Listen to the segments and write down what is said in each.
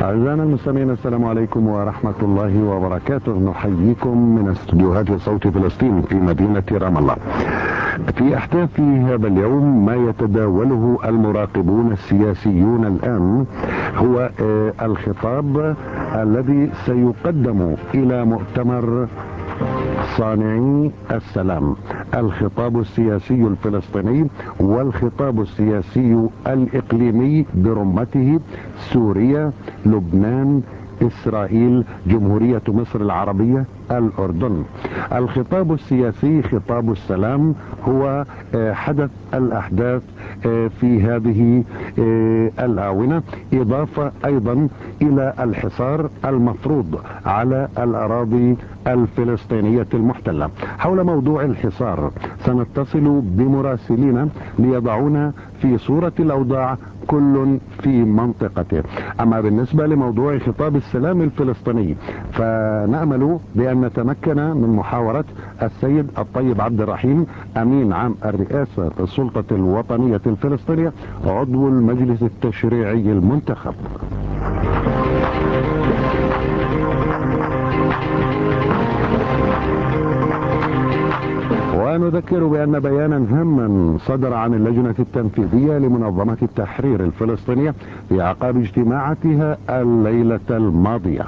أعزائنا المستمعين، السلام عليكم ورحمة الله وبركاته. نحييكم من استديوهات صوت فلسطين في مدينة رام الله. في أحداث هذا اليوم ما يتداوله المراقبون السياسيون الآن هو الخطاب الذي سيقدم إلى مؤتمر صانعي السلام، الخطاب السياسي الفلسطيني والخطاب السياسي الإقليمي برمته سوريا، لبنان، إسرائيل، جمهورية مصر العربية، الأردن. الخطاب السياسي خطاب السلام هو حدث الأحداث في هذه الآونة، إضافة أيضا إلى الحصار المفروض على الأراضي الفلسطينية المحتلة. حول موضوع الحصار سنتصل بمراسلين ليضعونا في صورة الأوضاع كل في منطقته. أما بالنسبة لموضوع خطاب السلام الفلسطيني فنأمل بأن نتمكن من محاورة السيد الطيب عبد الرحيم، أمين عام الرئاسة السلطة الوطنية الفلسطينية، عضو المجلس التشريعي المنتخب. ونذكر بأن بيانا هاما صدر عن اللجنة التنفيذية لمنظمة التحرير الفلسطينية في أعقاب اجتماعاتها الليلة الماضية.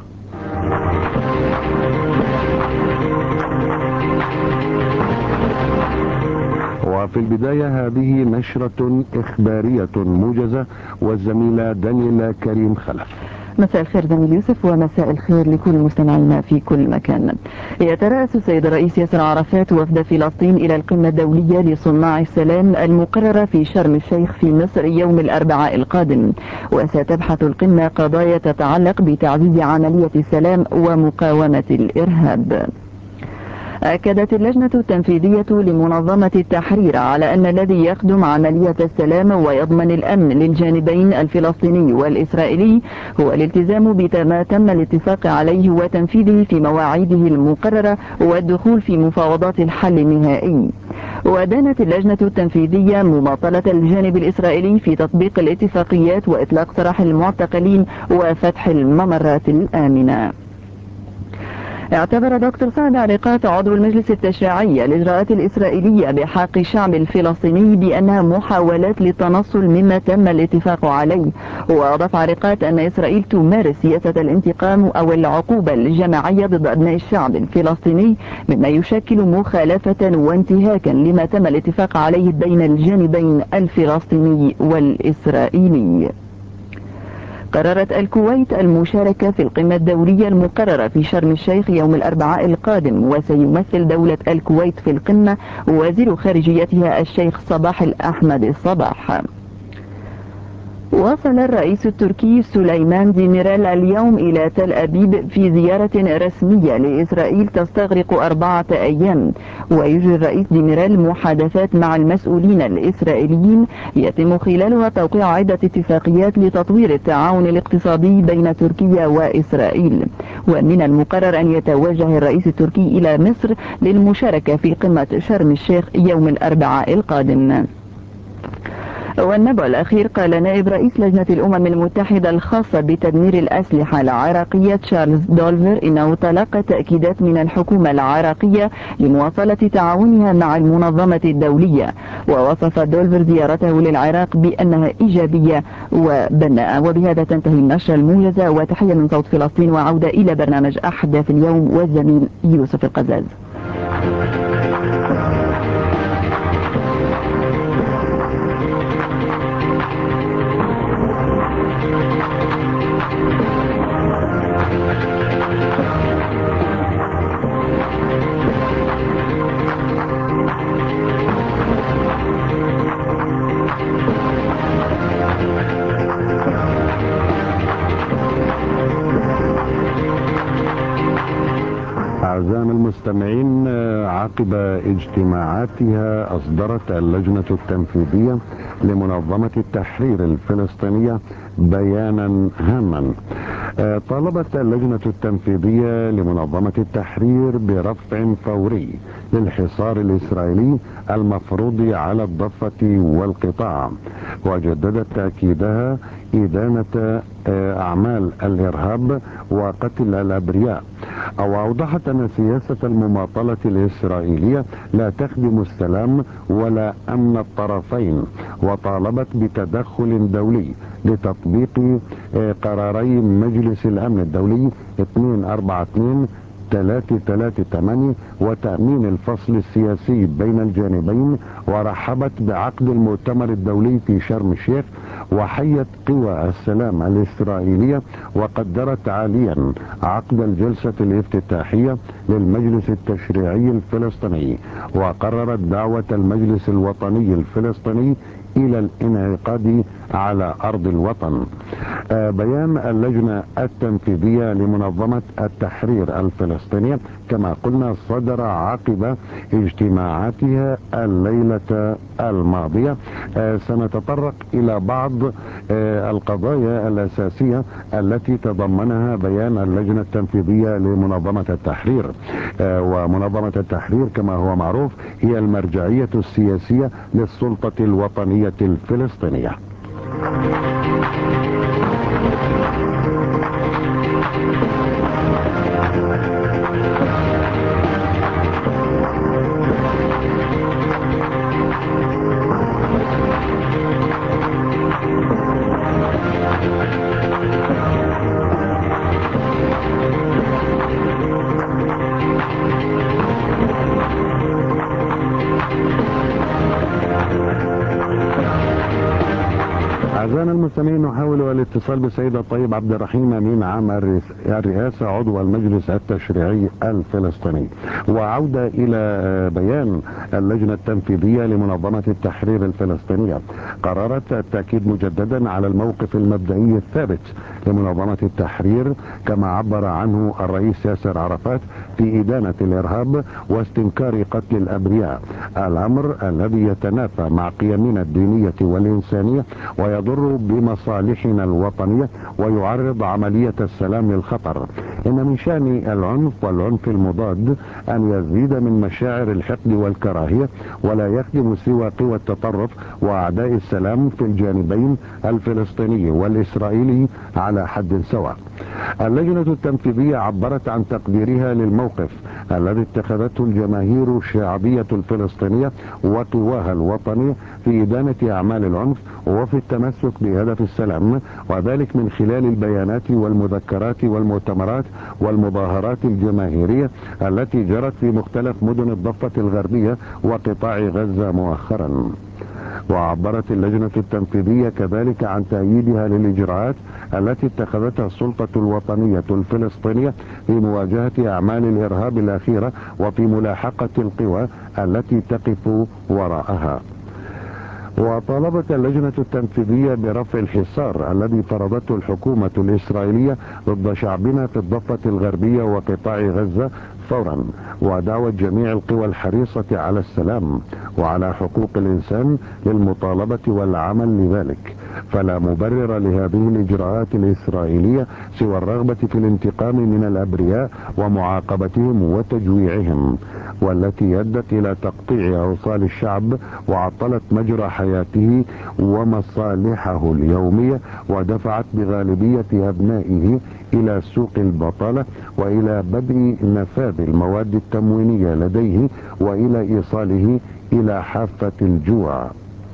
وفي البداية هذه نشرة إخبارية موجزة، والزميلة دانيلا كريم خلف. مساء الخير زميل يوسف، ومساء الخير لكل مستمعينا في كل مكان. يترأس السيد الرئيس ياسر عرفات وفد فلسطين إلى القمة الدولية لصناع السلام المقررة في شرم الشيخ في مصر يوم الأربعاء القادم، وستبحث القمة قضايا تتعلق بتعزيز عملية السلام ومقاومة الإرهاب. أكدت اللجنة التنفيذية لمنظمة التحرير على أن الذي يخدم عملية السلام ويضمن الأمن للجانبين الفلسطيني والإسرائيلي هو الالتزام بما تم الاتفاق عليه وتنفيذه في مواعيده المقررة والدخول في مفاوضات الحل النهائي. ودانت اللجنة التنفيذية مماطلة الجانب الإسرائيلي في تطبيق الاتفاقيات وإطلاق سراح المعتقلين وفتح الممرات الآمنة. اعتبر دكتور سعد عريقات عضو المجلس التشريعي الإجراءات الإسرائيلية بحق الشعب الفلسطيني بأنها محاولات للتنصل مما تم الاتفاق عليه. وأضاف عريقات أن إسرائيل تمارس سياسة الانتقام أو العقوبة الجماعية ضد أبناء الشعب الفلسطيني، مما يشكل مخالفة وانتهاكا لما تم الاتفاق عليه بين الجانبين الفلسطيني والإسرائيلي. قررت الكويت المشاركة في القمة الدولية المقررة في شرم الشيخ يوم الأربعاء القادم، وسيمثل دولة الكويت في القمة وزير خارجيتها الشيخ صباح الأحمد الصباح. وصل الرئيس التركي سليمان ديميرال اليوم إلى تل أبيب في زيارة رسمية لإسرائيل تستغرق 4 أيام، ويجري الرئيس ديميرال محادثات مع المسؤولين الإسرائيليين يتم خلالها توقيع عدة اتفاقيات لتطوير التعاون الاقتصادي بين تركيا وإسرائيل. ومن المقرر أن يتوجه الرئيس التركي إلى مصر للمشاركة في قمة شرم الشيخ يوم الأربعاء القادم. والنبأ الأخير، قال نائب رئيس لجنة الأمم المتحدة الخاصة بتدمير الأسلحة العراقية تشارلز دولفر إنه تلقى تأكيدات من الحكومة العراقية لمواصلة تعاونها مع المنظمة الدولية. ووصف دولفر زيارته للعراق بأنها إيجابية وبناءة. وبهذا تنتهي النشرة الموجزة، وتحية من صوت فلسطين، وعودة إلى برنامج أحداث اليوم والزميل يوسف القزاز. أعزائنا المستمعين، عقب اجتماعاتها أصدرت اللجنة التنفيذية لمنظمة التحرير الفلسطينية بيانا هاما طالبت اللجنة التنفيذية لمنظمة التحرير برفع فوري للحصار الإسرائيلي المفروض على الضفة والقطاع، وجددت تأكيدها إدانة أعمال الإرهاب وقتل الأبرياء، أوضحت أن سياسة المماطلة الإسرائيلية لا تخدم السلام ولا أمن الطرفين، وطالبت بتدخل دولي لتطبيق قراري مجلس الأمن الدولي 242 338 وتأمين الفصل السياسي بين الجانبين، ورحبت بعقد المؤتمر الدولي في شرم الشيخ، وحيت قوى السلام الإسرائيلية وقدرت عاليا عقد الجلسة الافتتاحية للمجلس التشريعي الفلسطيني، وقررت دعوة المجلس الوطني الفلسطيني إلى الانعقاد على أرض الوطن. بيان اللجنة التنفيذية لمنظمة التحرير الفلسطينية كما قلنا صدر عقب اجتماعاتها الليلة الماضية. سنتطرق إلى بعض القضايا الأساسية التي تضمنها بيان اللجنة التنفيذية لمنظمة التحرير. ومنظمة التحرير كما هو معروف هي المرجعية السياسية للسلطة الوطنية الفلسطينية. أعزائنا المستمعين، نحاول الاتصال بالسيد الطيب عبد الرحيم أمين عام الرئاسة عضو المجلس التشريعي الفلسطيني. وعودة إلى بيان اللجنة التنفيذية لمنظمة التحرير الفلسطينية، قررت التأكيد مجددا على الموقف المبدئي الثابت لمنظمة التحرير كما عبر عنه الرئيس ياسر عرفات في إدانة الإرهاب واستنكار قتل الأبرياء، الأمر الذي يتنافى مع قيمنا الدينية والإنسانية ويضر بمصالحنا الوطنية ويعرض عملية السلام للخطر. إن من شأن العنف والعنف المضاد أن يزيد من مشاعر الحقد والكراهية، ولا يخدم سوى قوى التطرف وأعداء السلام في الجانبين الفلسطيني والإسرائيلي على حد سواء. اللجنة التنفيذية عبرت عن تقديرها للموقف الذي اتخذته الجماهير الشعبية الفلسطينية وقواها الوطنية في إدانة أعمال العنف وفي التمسك بهدف السلام، وذلك من خلال البيانات والمذكرات والمؤتمرات والمظاهرات الجماهيرية التي جرت في مختلف مدن الضفة الغربية وقطاع غزة مؤخرا. وعبرت اللجنة التنفيذية كذلك عن تأييدها للإجراءات التي اتخذتها السلطة الوطنية الفلسطينية في مواجهة أعمال الإرهاب الأخيرة وفي ملاحقة القوى التي تقف وراءها. وطالبت اللجنة التنفيذية برفع الحصار الذي فرضته الحكومة الإسرائيلية ضد شعبنا في الضفة الغربية وقطاع غزة فورا، ودعوت جميع القوى الحريصة على السلام وعلى حقوق الإنسان للمطالبة والعمل لذلك، فلا مبرر لهذه الإجراءات الإسرائيلية سوى الرغبة في الانتقام من الأبرياء ومعاقبتهم وتجويعهم، والتي أدت إلى تقطيع أوصال الشعب وعطلت مجرى حياته ومصالحه اليومية، ودفعت بغالبية أبنائه إلى سوق البطالة وإلى بدء نفاذ المواد التموينية لديه وإلى إيصاله إلى حافة الجوع.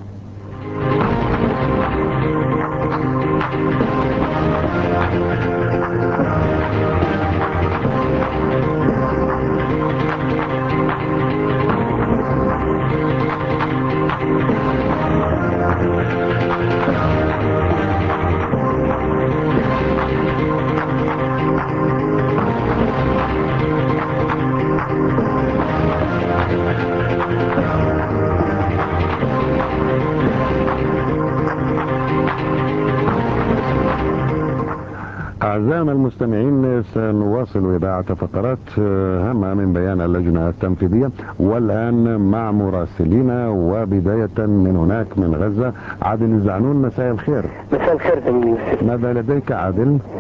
أعزائنا المستمعين، سنواصل إذاعة فقرات هامة من بيان اللجنة التنفيذية، والآن مع مراسلينا وبداية من هناك من غزة. عادل الزعنون، مساء الخير. مساء الخير زميلي يوسف. ماذا لديك عادل؟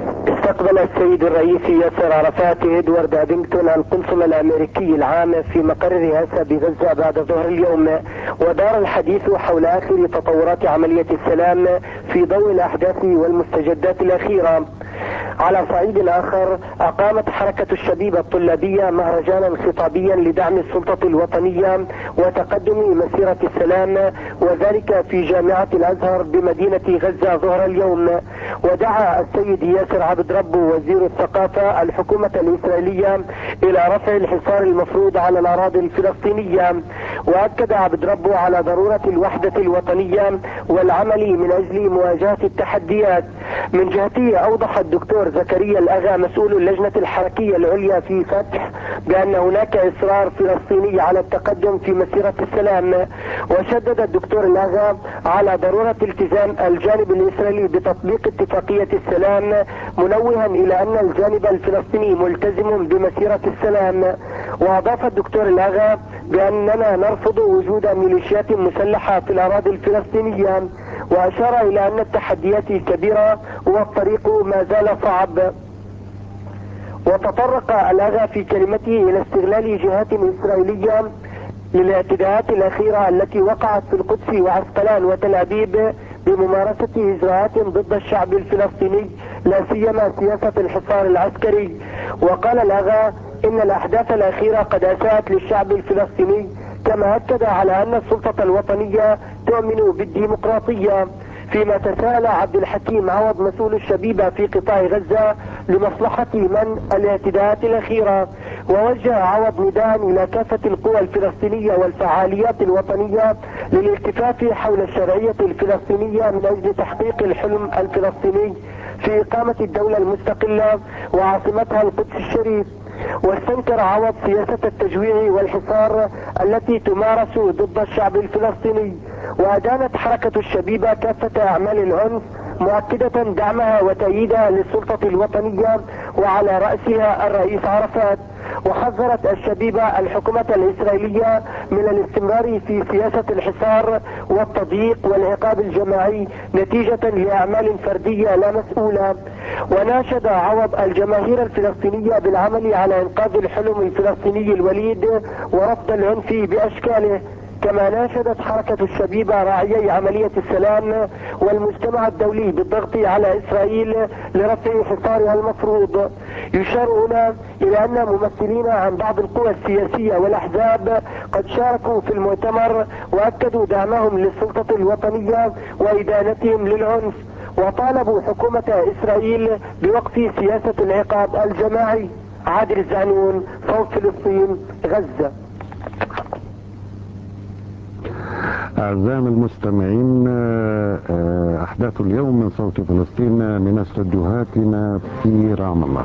استقبل السيد الرئيس ياسر عرفات إدوارد أبينغتون القنصل الأمريكي العام في مقر الرئاسة بغزة بعد ظهر اليوم، ودار الحديث حول آخر تطورات عملية السلام في ضوء الأحداث والمستجدات الأخيرة. على صعيد آخر، أقامت حركة الشبيبة الطلابية مهرجانا خطابيا لدعم السلطة الوطنية وتقدم مسيرة السلام، وذلك في جامعة الأزهر بمدينة غزة ظهر اليوم. ودعا السيد ياسر عبد ربه وزير الثقافة الحكومة الإسرائيلية إلى رفع الحصار المفروض على الأراضي الفلسطينية، وأكد عبد ربه على ضرورة الوحدة الوطنية والعمل من أجل مواجهة التحديات. من جهته أوضح الدكتور زكريا الأغا مسؤول اللجنة الحركية العليا في فتح بأن هناك إصرار فلسطيني على التقدم في مسيرة السلام، وشدد الدكتور الأغا على ضرورة التزام الجانب الإسرائيلي بتطبيق اتفاقية السلام، منوها إلى أن الجانب الفلسطيني ملتزم بمسيرة السلام. وأضاف الدكتور الأغا بأننا نرفض وجود ميليشيات مسلحة في الأراضي الفلسطينية، وأشار إلى أن التحديات كبيرة والطريق ما زال صعب. وتطرق الأغا في كلمته إلى استغلال جهات إسرائيلية للاعتداءات الأخيرة التي وقعت في القدس وعسقلان وتل أبيب بممارسة إجراءات ضد الشعب الفلسطيني، لا سيما سياسة الحصار العسكري. وقال الأغا إن الأحداث الأخيرة قد أساءت للشعب الفلسطيني، كما أكد على أن السلطة الوطنية تؤمن بالديمقراطية. فيما تساءل عبد الحكيم عوض مسؤول الشبيبة في قطاع غزة لمصلحة من الاعتداءات الأخيرة، ووجه عوض نداء إلى كافة القوى الفلسطينية والفعاليات الوطنية للالتفاف حول الشرعية الفلسطينية من أجل تحقيق الحلم الفلسطيني في إقامة الدولة المستقلة وعاصمتها القدس الشريف. واستنكر عوض سياسة التجويع والحصار التي تمارس ضد الشعب الفلسطيني، وأدانت حركة الشبيبة كافة أعمال العنف، مؤكدة دعمها وتأييدها للسلطة الوطنية وعلى رأسها الرئيس عرفات. وحذرت الشبيبة الحكومة الإسرائيلية من الاستمرار في سياسة الحصار والتضييق والعقاب الجماعي نتيجة لأعمال فردية لا مسؤولة. وناشد عوض الجماهير الفلسطينية بالعمل على إنقاذ الحلم الفلسطيني الوليد ورفض العنف بأشكاله. كما ناشدت حركة الشبيبة راعيي عملية السلام والمجتمع الدولي بالضغط على إسرائيل لرفع حصارها المفروض. يشار هنا إلى أن ممثلين عن بعض القوى السياسية والأحزاب قد شاركوا في المؤتمر وأكدوا دعمهم للسلطة الوطنية وإدانتهم للعنف، وطالبوا حكومة إسرائيل بوقف سياسة العقاب الجماعي. عادل الزعنون، صوت فلسطين، غزة. أعزائنا المستمعين، أحداث اليوم من صوت فلسطين من استديوهاتنا في رام الله.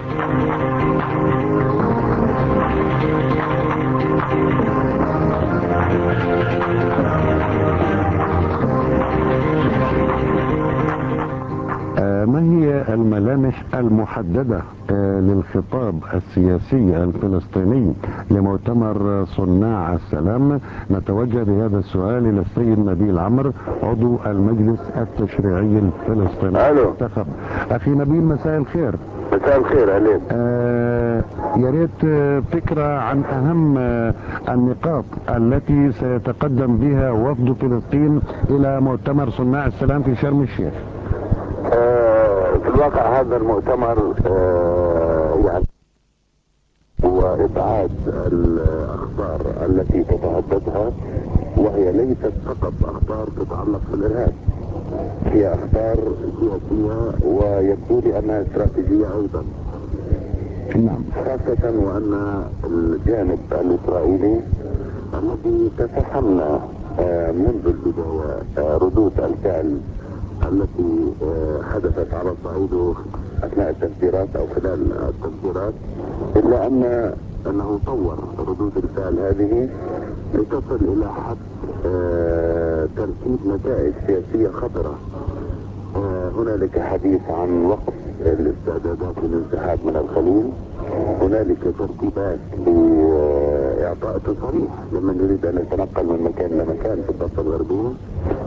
ما هي الملامح المحددة للخطاب السياسي الفلسطيني لمؤتمر صناع السلام؟ نتوجه بهذا السؤال إلى السيد نبيل عمرو عضو المجلس التشريعي الفلسطيني. الو أخي نبيل، مساء الخير. مساء الخير. أهلين. يا ريت فكرة عن أهم النقاط التي سيتقدم بها وفد فلسطين إلى مؤتمر صناع السلام في شرم الشيخ. في الواقع هذا المؤتمر يعني هو إبعاد الأخطار التي تتهددها، وهي ليست فقط أخطار تتعلق بالإرهاب، هي أخطار سياسية ويبدو لي أنها استراتيجية أيضا. نعم. خاصة وأن الجانب الإسرائيلي الذي تفهمنا منذ البداية ردود الفعل التي حدثت على صعيده اثناء التفجيرات او خلال التفجيرات، الا انه طور ردود الفعل هذه لتصل الى حد ترتيب نتائج سياسيه خطره. هنالك حديث عن وقف الاستعدادات للانسحاب من الخليل، هنالك ترتيبات لاعطاء تصاريح لمن يريد ان يتنقل من مكان الى مكان في الضفه الغربيه،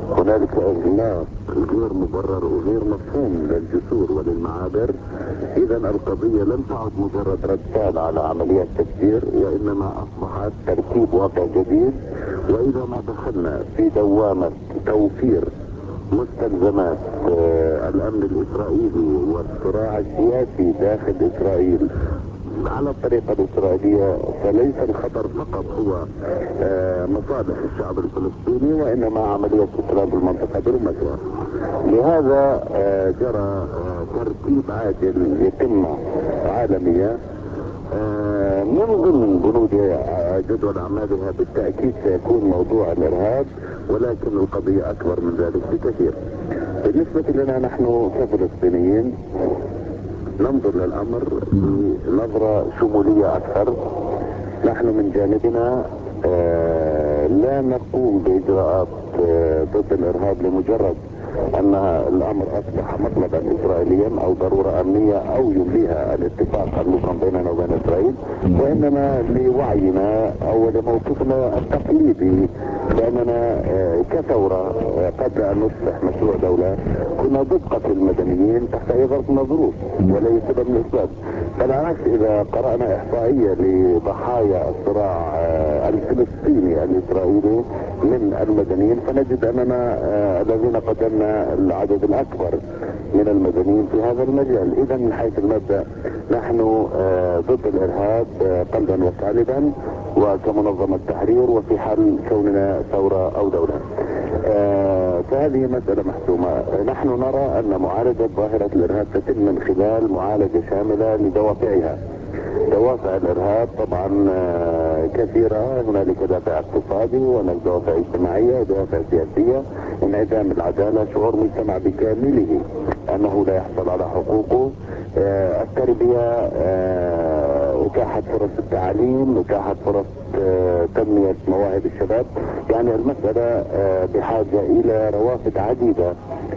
هنالك إغلاق غير مبرر وغير مفهوم للجسور وللمعابر. إذا القضية لم تعد مجرد رد فعل على عمليات تفجير، وإنما أصبحت ترتيب واقع جديد. وإذا ما دخلنا في دوامة توفير مستلزمات الأمن الإسرائيلي والصراع السياسي داخل إسرائيل على الطريقة الإسرائيلية، فليس الخطر فقط هو مصالح الشعب الفلسطيني، وإنما عملية استقلال المنطقة برمتها. لهذا جرى ترتيب عاجل يتم عالميا. من ضمن بنود جدول أعمالها بالتأكيد سيكون موضوع الإرهاب، ولكن القضية أكبر من ذلك بكثير. بالنسبة لنا نحن كفلسطينيين ننظر للأمر بنظرة شمولية أكثر. نحن من جانبنا لا نقوم بإجراءات ضد الإرهاب لمجرد أن الأمر أصبح مطلبا إسرائيليا أو ضرورة أمنية أو يمليها الاتفاق المبرم بيننا وبين إسرائيل، وإنما لوعينا أو لموقفنا التقليدي بأننا كثورة قبل أن نصبح مشروع دولة كنا ضد قتل المدنيين تحت أي ظرف من الظروف ولا أي سبب من الأسباب. بالعكس إذا قرأنا إحصائية لضحايا الصراع الفلسطيني الإسرائيلي من المدنيين فنجد أننا الذين قدمنا العدد الأكبر من المدنيين في هذا المجال. إذا من حيث المبدأ نحن ضد الإرهاب قلبا وقالبا وكمنظمة تحرير وفي حال كوننا ثورة أو دولة. فهذه مسألة محسومة. نحن نرى أن معالجة ظاهرة الإرهاب تتم من خلال معالجة شاملة لدوافعها. دوافع الإرهاب طبعا كثيرة، هنالك دافع اقتصادي وهنالك دوافع اجتماعية ودوافع سياسية، انعدام العدالة، شعور مجتمع بكامله أنه لا يحصل على حقوقه، التربية، إتاحة فرص التعليم، إتاحة فرص تنمية مواهب الشباب. يعني المسألة بحاجة إلى روافد عديدة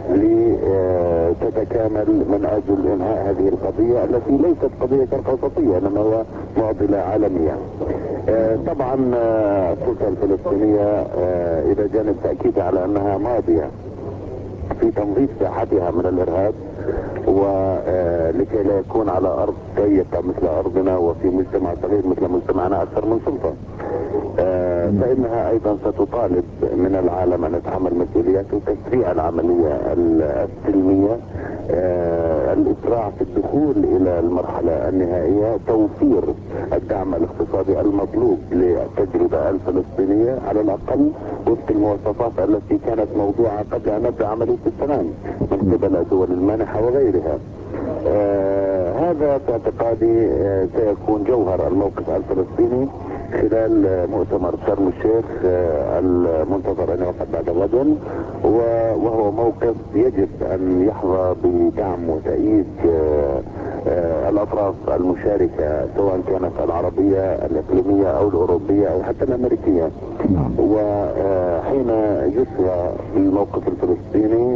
لتتكامل من أجل إنهاء هذه القضية التي ليست قضية شرق أوسطية إنما هو معضلة عالمية. طبعا السلطة الفلسطينية إلى جانب تأكيدها على أنها ماضية في تنظيف ساحتها من الإرهاب ولكي لا يكون على أرض ضيقة مثل أرضنا وفي مجتمع صغير مثل مجتمعنا أكثر من سلطة، فإنها أيضا ستطالب من العالم أن يتحمل مسؤولياته تسريع العملية السلمية، الإسراع في الدخول إلى المرحلة النهائية، توفير الدعم الاقتصادي المطلوب للتجربة الفلسطينية على الأقل وفق المواصفات التي كانت موضوعة قبل أن نبدأ عملية السلام من قبل الدول المانحة وغيرها. هذا في اعتقادي سيكون جوهر الموقف الفلسطيني خلال مؤتمر شرم الشيخ المنتظر أن يعقد بعد غد، وهو موقف يجب أن يحظى بدعم وتأييد الأطراف المشاركة سواء كانت العربية الإقليمية أو الأوروبية أو حتى الأمريكية. وحين يسرى بالموقف الفلسطيني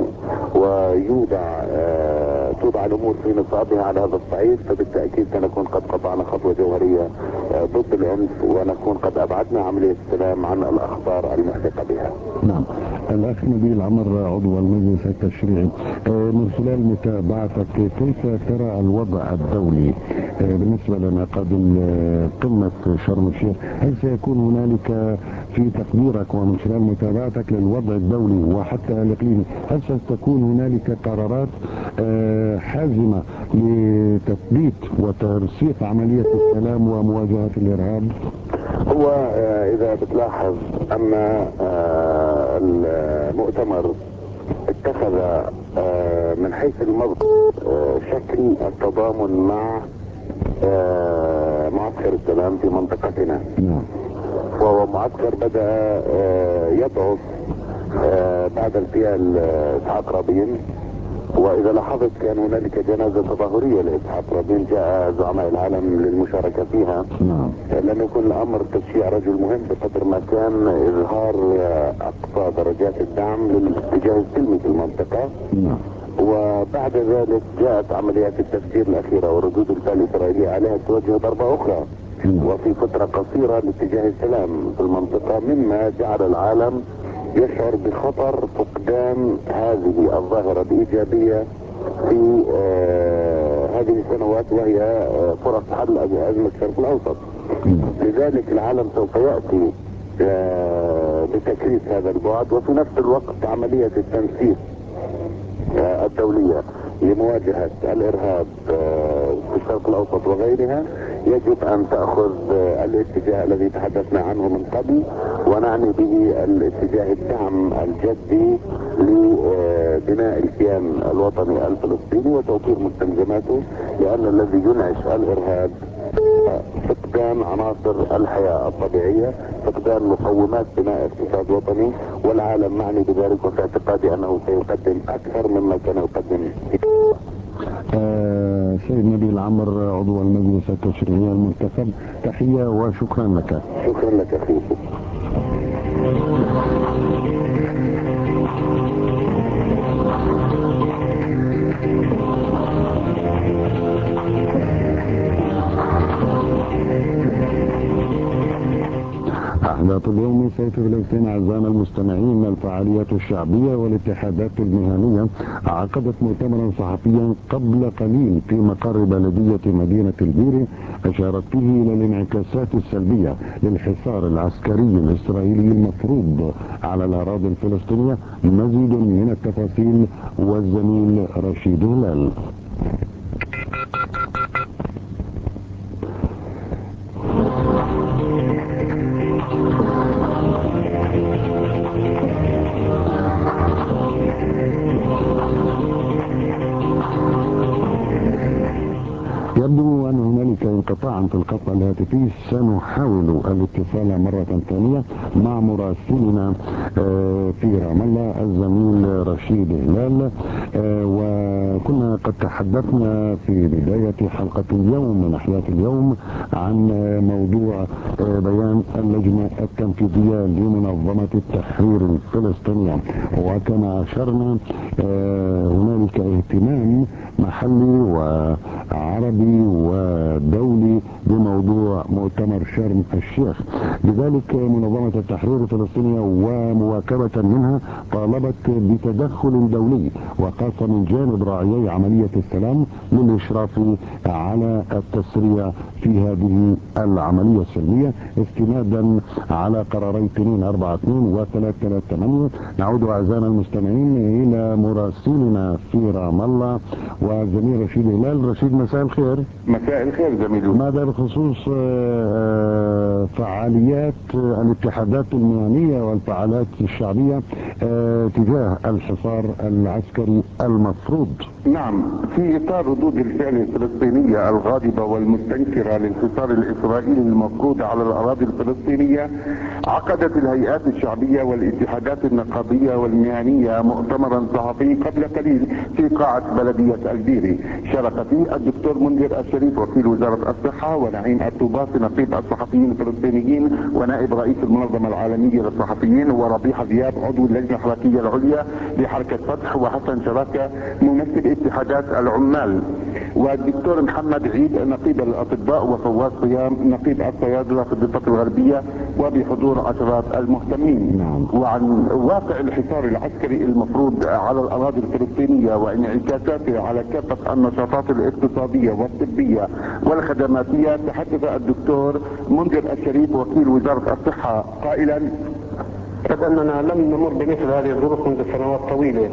توضع الأمور في نصابها على هذا الصعيد فبالتأكيد سنكون قد قطعنا خطوة جوهرية ضد العنف ونكون قد أبعدنا عملية السلام عن الأخطار المحدقة بها. نعم. الأخ نبيل عمر عضو المجلس التشريعي، من خلال متابعتك كيف ترى الوضع الدولي بالنسبة لانعقاد قمة شرم الشيخ؟ هل سيكون هنالك في تقديرك ومن خلال متابعتك للوضع الدولي وحتى الإقليمي هل ستكون هنالك قرارات حازمة لتثبيت وترسيخ عملية السلام ومواجهة الإرهاب؟ هو إذا بتلاحظ أن المؤتمر اتخذ من حيث المضمون شكل التضامن مع معسكر السلام في منطقتنا، وهو معسكر بدأ يضعف بعد اغتيال إسحاق رابين. وإذا لاحظت كان هنالك جنازة تظاهرية لإسحاق رابين جاء زعماء العالم للمشاركة فيها. لم يكن الأمر تشجيع رجل مهم بقدر ما كان إظهار أقصى درجات الدعم للاتجاه السلمي في المنطقة. وبعد ذلك جاءت عمليات التفجير الأخيرة وردود الفعل الإسرائيلية عليها توجه ضربة أخرى وفي فترة قصيرة لاتجاه السلام في المنطقة، مما جعل العالم يشعر بخطر فقدان هذه الظاهرة الإيجابية في هذه السنوات، وهي فرص حل أزمة الشرق الأوسط. لذلك العالم سوف يأتي بتكريس هذا البعد، وفي نفس الوقت عملية التنسيق الدولية لمواجهة الإرهاب في الشرق الأوسط وغيرها يجب أن تأخذ الاتجاه الذي تحدثنا عنه من قبل، ونعني به الاتجاه الدعم الجدي لبناء الكيان الوطني الفلسطيني وتوفير مستلزماته، لأن الذي ينعش الإرهاب فقدان عناصر الحياة الطبيعية، فقدان مقومات بناء اقتصاد وطني، والعالم معني بذلك، وفي اعتقادي أنه سيقدم أكثر مما كان يقدم. سيد نبيل عمر عضو المجلس التشريعي المنتخب، تحية وشكرا لك. شكرا لك أخي. أحداث اليوم في فلسطين. أعزائنا المستمعين، الفعاليات الشعبية والاتحادات المهنية عقدت مؤتمرا صحفيا قبل قليل في مقر بلدية مدينة البيري أشارت فيه إلى الانعكاسات السلبية للحصار العسكري الإسرائيلي المفروض على الأراضي الفلسطينية. مزيد من التفاصيل والزميل رشيد هلال. يبدو أن هنالك انقطاعا في الخط الهاتفي، سنحاول الاتصال مرة ثانية مع مراسلنا في رام الله الزميل رشيد هلال. وكنا قد تحدثنا في بداية حلقة اليوم من أحداث اليوم عن موضوع بيان اللجنة التنفيذية لمنظمة التحرير الفلسطينية، وكما أشرنا هنالك اهتمام محلي وعربي ودولي بموضوع مؤتمر شرم الشيخ. لذلك منظمة التحرير الفلسطينية ومواكبة منها طالبت بتدخل دولي وخاصة من جانب راعيي عملية السلام للإشراف على التسريع في هذه العملية السلمية استنادا على قراري 242 و 338. نعود أعزائنا المستمعين إلى مراسلنا في رام الله والزميل رشيد هلال. رشيد، مساء الخير. مساء الخير زميلي. ماذا بخصوص فعاليات الاتحادات المهنية والفعاليات الشعبية تجاه الحصار العسكري المفروض؟ نعم، في إطار ردود الفعل الفلسطينية الغاضبة والمستنكرة للحصار الإسرائيلي المفروض على الأراضي الفلسطينية، عقدت الهيئات الشعبية والاتحادات النقابية والمهنية مؤتمرا صحفي قبل قليل في قاعة بلدية البيري، شارك فيه الدكتور منذر الشريف وكيل وزارة الصحة، ونعيم الطوباسي نقيب الصحفيين الفلسطينيين ونائب رئيس المنظمة العالمية للصحفيين، وربيح ذياب عضو اللجنة الحركية العليا لحركة فتح، وحسن شراكة ممثل اتحادات العمال، والدكتور محمد عيد نقيب الاطباء، وفواز صيام نقيب الصيادله في الضفه الغربيه، وبحضور عشرات المهتمين. وعن واقع الحصار العسكري المفروض على الاراضي الفلسطينيه وانعكاساته على كافه النشاطات الاقتصاديه والطبيه والخدماتيه تحدث الدكتور منذر الشريف وكيل وزاره الصحه قائلا: أننا لم نمر بمثل هذه الظروف منذ سنوات طويلة،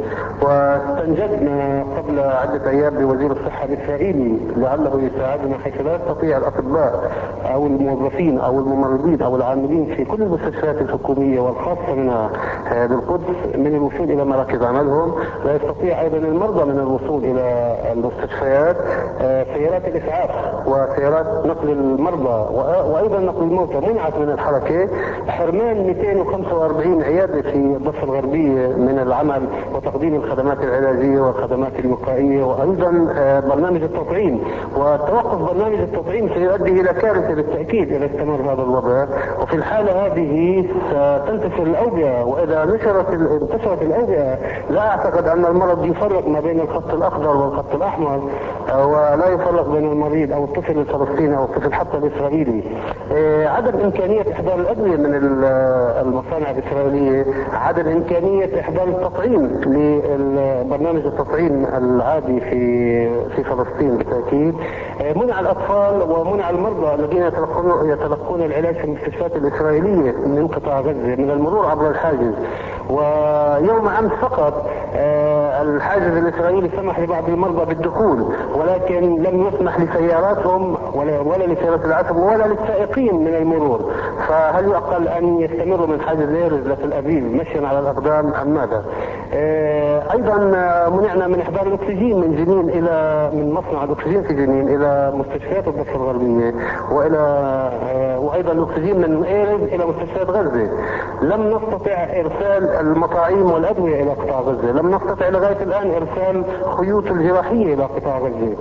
واستنجدنا قبل عدة أيام بوزير الصحة الإسرائيلي لعله يساعدنا، حيث لا يستطيع الأطباء أو الموظفين أو الممرضين أو العاملين في كل المستشفيات الحكومية والخاصة منها بالقدس من الوصول إلى مراكز عملهم. لا يستطيع أيضا المرضى من الوصول إلى المستشفيات. سيارات الإسعاف وسيارات نقل المرضى وأيضا نقل الموتى منعت من الحركة. حرمان 245 عيادة في الضفة الغربية من العمل وتقديم الخدمات العلاجية والخدمات الوقائية، وأيضا برنامج التطعيم، وتوقف برنامج التطعيم سيؤدي إلى كارثة بالتأكيد إذا استمر هذا الوضع. وفي الحالة هذه ستنتشر الأوبئة، وإذا انتشرت الأوبئة لا أعتقد أن المرض يفرق ما بين الخط الأخضر والخط الأحمر، ولا يفرق بين المريض أو الطفل الفلسطيني أو الطفل حتى الإسرائيلي. عدم إمكانية إحضار الأدوية من المصانع الإسرائيلية الدولية عدم إمكانية إحضار التطعيم لبرنامج التطعيم العادي في فلسطين بالتأكيد. منع الأطفال ومنع المرضى الذين يتلقون العلاج في المستشفيات الإسرائيلية من قطاع غزة من المرور عبر الحاجز. ويوم أمس فقط الحاجز الإسرائيلي سمح لبعض المرضى بالدخول، ولكن لم يسمح لسياراتهم ولا لسيارات العتب ولا للسائقين من المرور. فهل يعقل أن يستمروا من حاجز ليرز لتل أبيب مشيا على الأقدام أم ماذا؟ أيضا منعنا من إحضار الأكسجين من جنين من مصنع الأكسجين في جنين إلى مستشفيات الضفة الغربية وأيضا الأكسجين من إيرز إلى مستشفيات غزة. لم نستطع إرسال المطاعيم والأدوية إلى قطاع غزة، لم نستطع لغاية الآن إرسال خيوط الجراحية إلى قطاع غزة.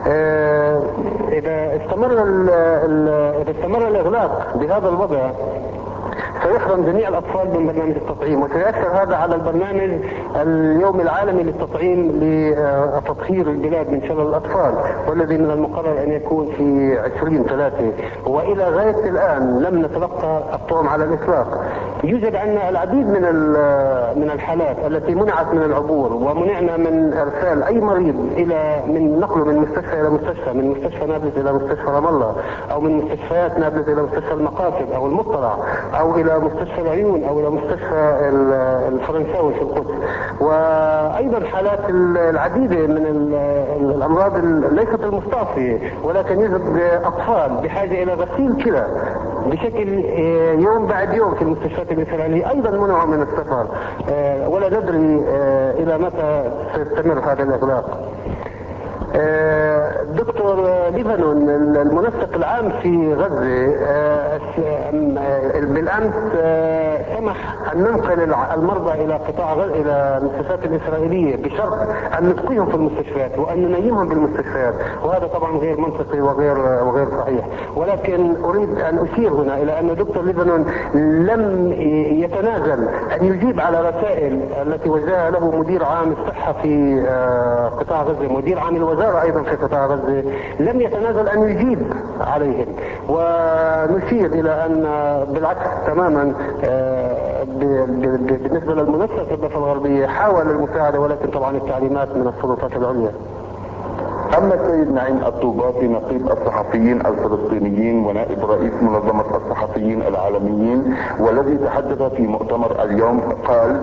إذا استمر الإغلاق بهذا الوضع سيحرم جميع الأطفال من برنامج التطعيم، وسيأثر هذا على البرنامج اليوم العالمي للتطعيم لتطهير البلاد من شلل الأطفال، والذي من المقرر أن يكون في 20/3، وإلى غاية الآن لم نتلقى الطعم على الإطلاق. يوجد عندنا العديد من الحالات التي منعت من العبور، ومنعنا من إرسال أي مريض من نقله من مستشفى إلى مستشفى، من مستشفى نابلس إلى مستشفى رام الله، أو من مستشفيات نابلس إلى مستشفى المقاصد أو المطلع، أو إلى مستشفى العيون، أو إلى مستشفى الفرنساوي في القدس. وأيضا حالات العديدة من الأمراض ليست المستعصية، ولكن يوجد أطفال بحاجة إلى غسيل كلى بشكل يوم بعد يوم في المستشفيات الإسرائيلية، أيضا منعوا من السفر، ولا ندري إلى متى سيستمر هذا الإغلاق. دكتور ليفانون المنسق العام في غزة بالأمس سمح أن ننقل المرضى إلى إلى المستشفيات الإسرائيلية بشرط أن نبقيهم في المستشفيات وأن ننيمهم بالمستشفيات، وهذا طبعا غير منطقي وغير صحيح. ولكن أريد أن أشير هنا إلى أن دكتور ليفانون لم يتنازل أن يجيب على رسائل التي وجهها له مدير عام الصحة في قطاع غزة، مدير عام الوزارة أيضا في قطاع غزة، لم يتنازل أن يجيب عليهم. ونشير إلى أن بالعكس تماما بالنسبة للمنسق في الضفة الغربية حاول المساعدة، ولكن طبعا التعليمات من السلطات العليا. أما السيد نعيم الطوباتي نقيب الصحفيين الفلسطينيين ونائب رئيس منظمة الصحفيين العالميين والذي تحدث في مؤتمر اليوم قال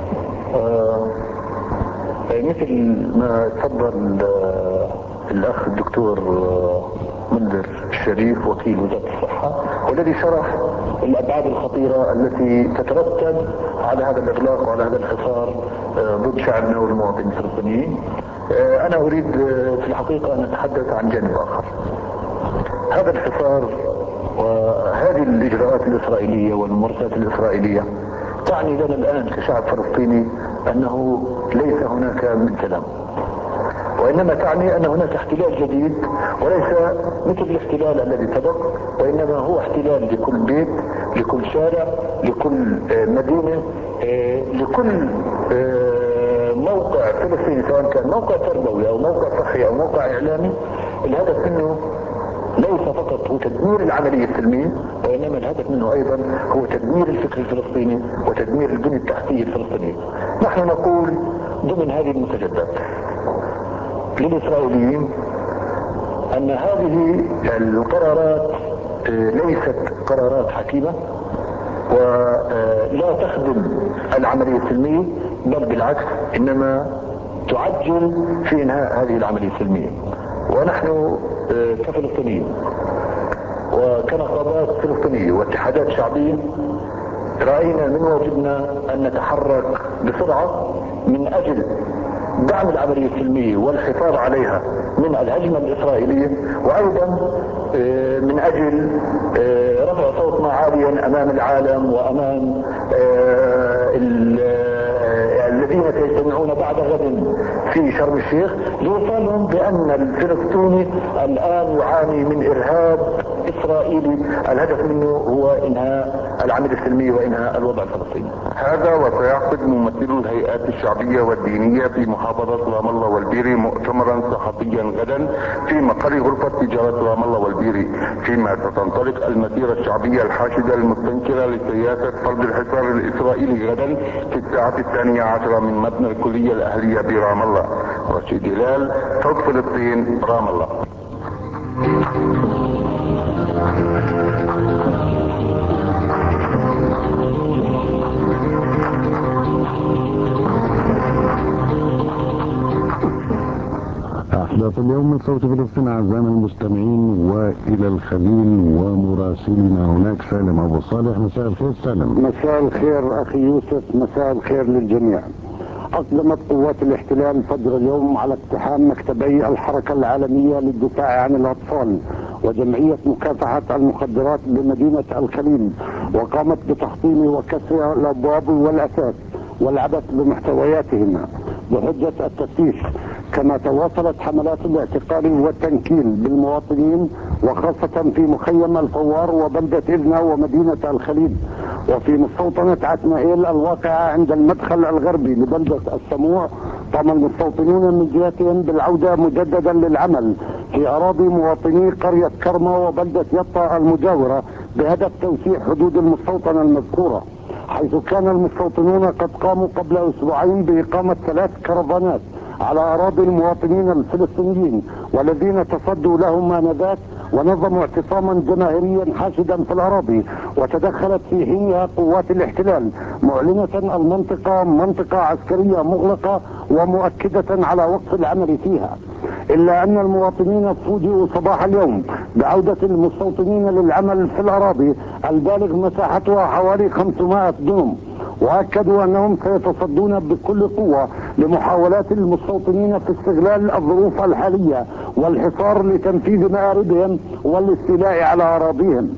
مثل ما تفضل الأخ الدكتور منذر الشريف وكيل وزارة الصحة، والذي شرح الأبعاد الخطيرة التي تترتب على هذا الإغلاق وعلى هذا الحصار ضد شعبنا والمواطنين الفلسطينيين. أنا أريد في الحقيقة أن أتحدث عن جانب آخر. هذا الحصار وهذه الإجراءات الإسرائيلية والممارسات الإسرائيلية تعني لنا الآن كشعب فلسطيني أنه ليس هناك من كلام، وإنما تعني أن هناك احتلال جديد، وليس مثل الاحتلال الذي سبق، وإنما هو احتلال لكل بيت، لكل شارع، لكل مدينة، لكل موقع فلسطيني، سواء كان موقع تربوي أو موقع صحي أو موقع إعلامي. الهدف منه ليس فقط هو تدمير العملية السلمية، وإنما الهدف منه أيضا هو تدمير الفكر الفلسطيني وتدمير البنية التحتية الفلسطينية. نحن نقول ضمن هذه المستجدات للإسرائيليين أن هذه القرارات ليست قرارات حكيمة ولا تخدم العملية السلمية، بل بالعكس إنما تعجل في إنهاء هذه العملية السلمية. ونحن كفلسطينيين وكنقابات فلسطينية واتحادات شعبية رأينا من واجبنا أن نتحرك بسرعة من أجل دعم العملية السلمية والحفاظ عليها من الهجمة الإسرائيلية، وأيضا من أجل رفع صوتنا عاليا أمام العالم وأمام الذين سيجتمعون بعد غد في شرم الشيخ ليوصلهم بأن الفلسطيني الآن يعاني من إرهاب إسرائيلي الهدف منه هو إنهاء العملية السلمية وإنهاء الوضع الفلسطيني. هذا وسيعقد ممثلو الهيئات الشعبية والدينية في محافظة رام الله والبيري مؤتمرا صحفيا غدا في مقر غرفة تجارة رام الله والبيري، فيما ستنطلق المسيرة الشعبية الحاشدة المستنكرة لسياسة فرض الحصار الإسرائيلي غدا في الساعة 12 من مبنى الكلية الأهلية برام الله. رشيد هلال، صوت فلسطين، رام الله. أحداث اليوم من صوت فلسطين أعزائنا المستمعين وإلى الخليل ومراسلنا هناك سالم أبو صالح. مساء الخير سالم. مساء الخير أخي يوسف، مساء الخير للجميع. أقدمت قوات الاحتلال فجر اليوم على اقتحام مكتبي الحركة العالمية للدفاع عن الأطفال وجمعية مكافحة المخدرات بمدينة الخليل، وقامت بتحطيم وكسر الأبواب والأثاث والعبث بمحتوياتهما بحجة التفتيش. كما تواصلت حملات الاعتقال والتنكيل بالمواطنين وخاصة في مخيم الفوار وبلدة إذنا ومدينة الخليل، وفي مستوطنة عتمائيل الواقعة عند المدخل الغربي لبلدة السموع. قام المستوطنون من جهتهم بالعودة مجددا للعمل في أراضي مواطني قرية كرمة وبلدة يطا المجاورة بهدف توسيع حدود المستوطنة المذكورة، حيث كان المستوطنون قد قاموا قبل أسبوعين بإقامة 3 كرفانات على أراضي المواطنين الفلسطينيين والذين تصدوا لهم آنذاك ونظموا اعتصاما جماهيريا حاشدا في الأراضي. وتدخلت في حينها قوات الاحتلال معلنة المنطقة منطقة عسكرية مغلقة ومؤكدة على وقف العمل فيها، إلا أن المواطنين فوجئوا صباح اليوم بعودة المستوطنين للعمل في الأراضي البالغ مساحتها حوالي 500 دنم، وأكدوا أنهم سيتصدون بكل قوة لمحاولات المستوطنين في استغلال الظروف الحالية والحصار لتنفيذ مآربهم والاستيلاء على أراضيهم.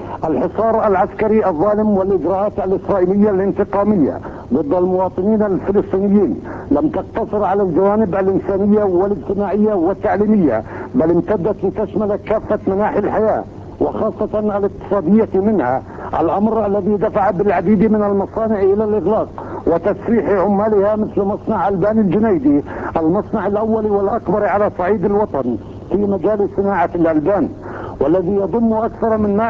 الحصار العسكري الظالم والإجراءات الإسرائيلية الانتقامية ضد المواطنين الفلسطينيين لم تقتصر على الجوانب الإنسانية والاجتماعية والتعليمية، بل امتدت لتشمل كافة مناحي الحياة وخاصة الاقتصادية منها، الأمر الذي دفع بالعديد من المصانع إلى الإغلاق وتسريح عمالها، مثل مصنع الباني الجنيدي المصنع الأول والأكبر على صعيد الوطن في مجال صناعة الألبان، والذي يضم أكثر من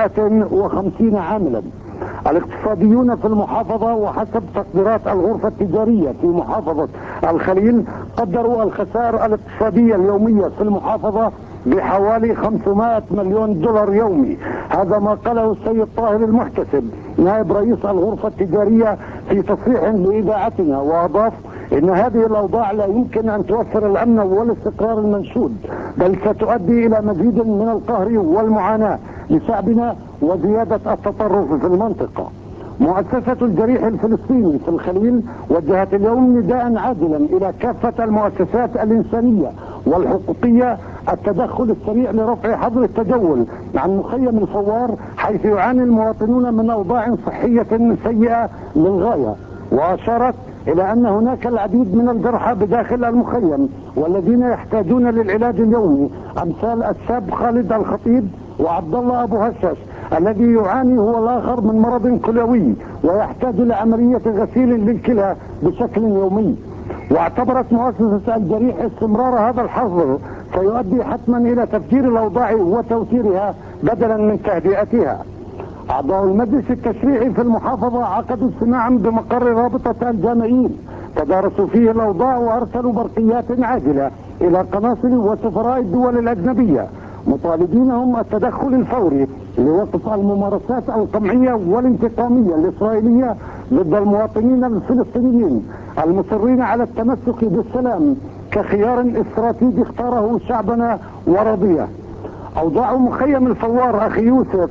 150 عاملا. الاقتصاديون في المحافظة وحسب تقديرات الغرفة التجارية في محافظة الخليل قدروا الخسائر الاقتصادية اليومية في المحافظة بحوالي 500 مليون دولار يومي. هذا ما قاله السيد طاهر المحتسب نائب رئيس الغرفة التجارية في تصريح لإذاعتنا، وأضاف إن هذه الأوضاع لا يمكن أن توفر الأمن والاستقرار المنشود، بل ستؤدي إلى مزيد من القهر والمعاناة لشعبنا وزيادة التطرف في المنطقة. مؤسسة الجريح الفلسطيني في الخليل وجهت اليوم نداء عاجلا إلى كافة المؤسسات الإنسانية والحقوقية التدخل السريع لرفع حظر التجول عن مخيم الفوار، حيث يعاني المواطنون من أوضاع صحية سيئة للغاية. وأشارت إلى أن هناك العديد من الجرحى بداخل المخيم والذين يحتاجون للعلاج اليومي، أمثال الشاب خالد الخطيب وعبد الله أبو هشاش الذي يعاني هو الآخر من مرض كلوي ويحتاج لعملية غسيل للكلى بشكل يومي. واعتبرت مؤسسة الجريح استمرار هذا الحظر سيؤدي حتما إلى تفجير الأوضاع وتوتيرها بدلا من تهدئتها. أعضاء المجلس التشريعي في المحافظة عقدوا اجتماعا بمقر رابطة الجامعيين تدارسوا فيه الأوضاع وأرسلوا برقيات عاجلة إلى قناصل وسفراء الدول الأجنبية مطالبينهم التدخل الفوري لوقف الممارسات القمعية والانتقامية الإسرائيلية ضد المواطنين الفلسطينيين المصرين على التمسك بالسلام كخيار استراتيجي اختاره شعبنا ورضيه. أوضاع مخيم الفوار أخي يوسف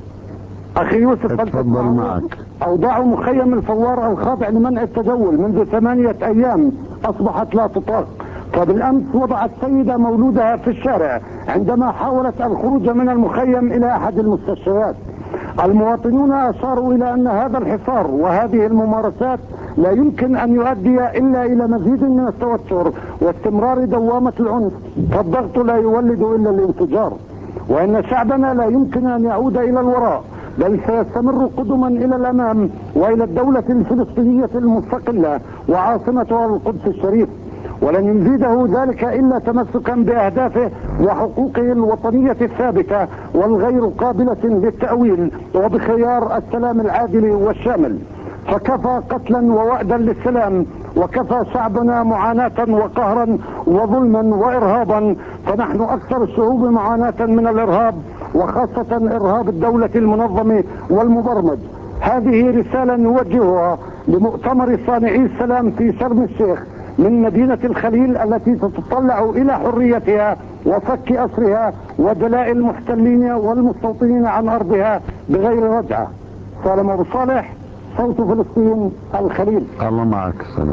اتفضل معك. أوضاع مخيم الفوار الخاضع لمنع التجول منذ 8 أيام أصبحت لا تطاق. فبالأمس وضعت سيدة مولودها في الشارع عندما حاولت الخروج من المخيم إلى أحد المستشفيات. المواطنون أشاروا إلى أن هذا الحصار وهذه الممارسات لا يمكن أن يؤدي إلا إلى مزيد من التوتر واستمرار دوامة العنف، فالضغط لا يولد إلا الانفجار، وإن شعبنا لا يمكن أن يعود إلى الوراء بل سيستمر قدما الى الامام والى الدولة الفلسطينية المستقلة وعاصمتها القدس الشريف، ولن يزيده ذلك الا تمسكا باهدافه وحقوقه الوطنية الثابتة والغير قابلة للتأويل، وبخيار السلام العادل والشامل. فكفى قتلا ووعدا للسلام، وكفى شعبنا معاناة وقهرا وظلما وارهابا، فنحن اكثر الشعوب معاناة من الارهاب، وخاصة ارهاب الدولة المنظم والمبرمج. هذه رسالة نوجهها لمؤتمر صانعي السلام في شرم الشيخ من مدينة الخليل التي تتطلع الى حريتها وفك اسرها وجلاء المحتلين والمستوطنين عن ارضها بغير رجعة. سالم ابو صالح، صوت فلسطين، الخليل. الله معك سلام.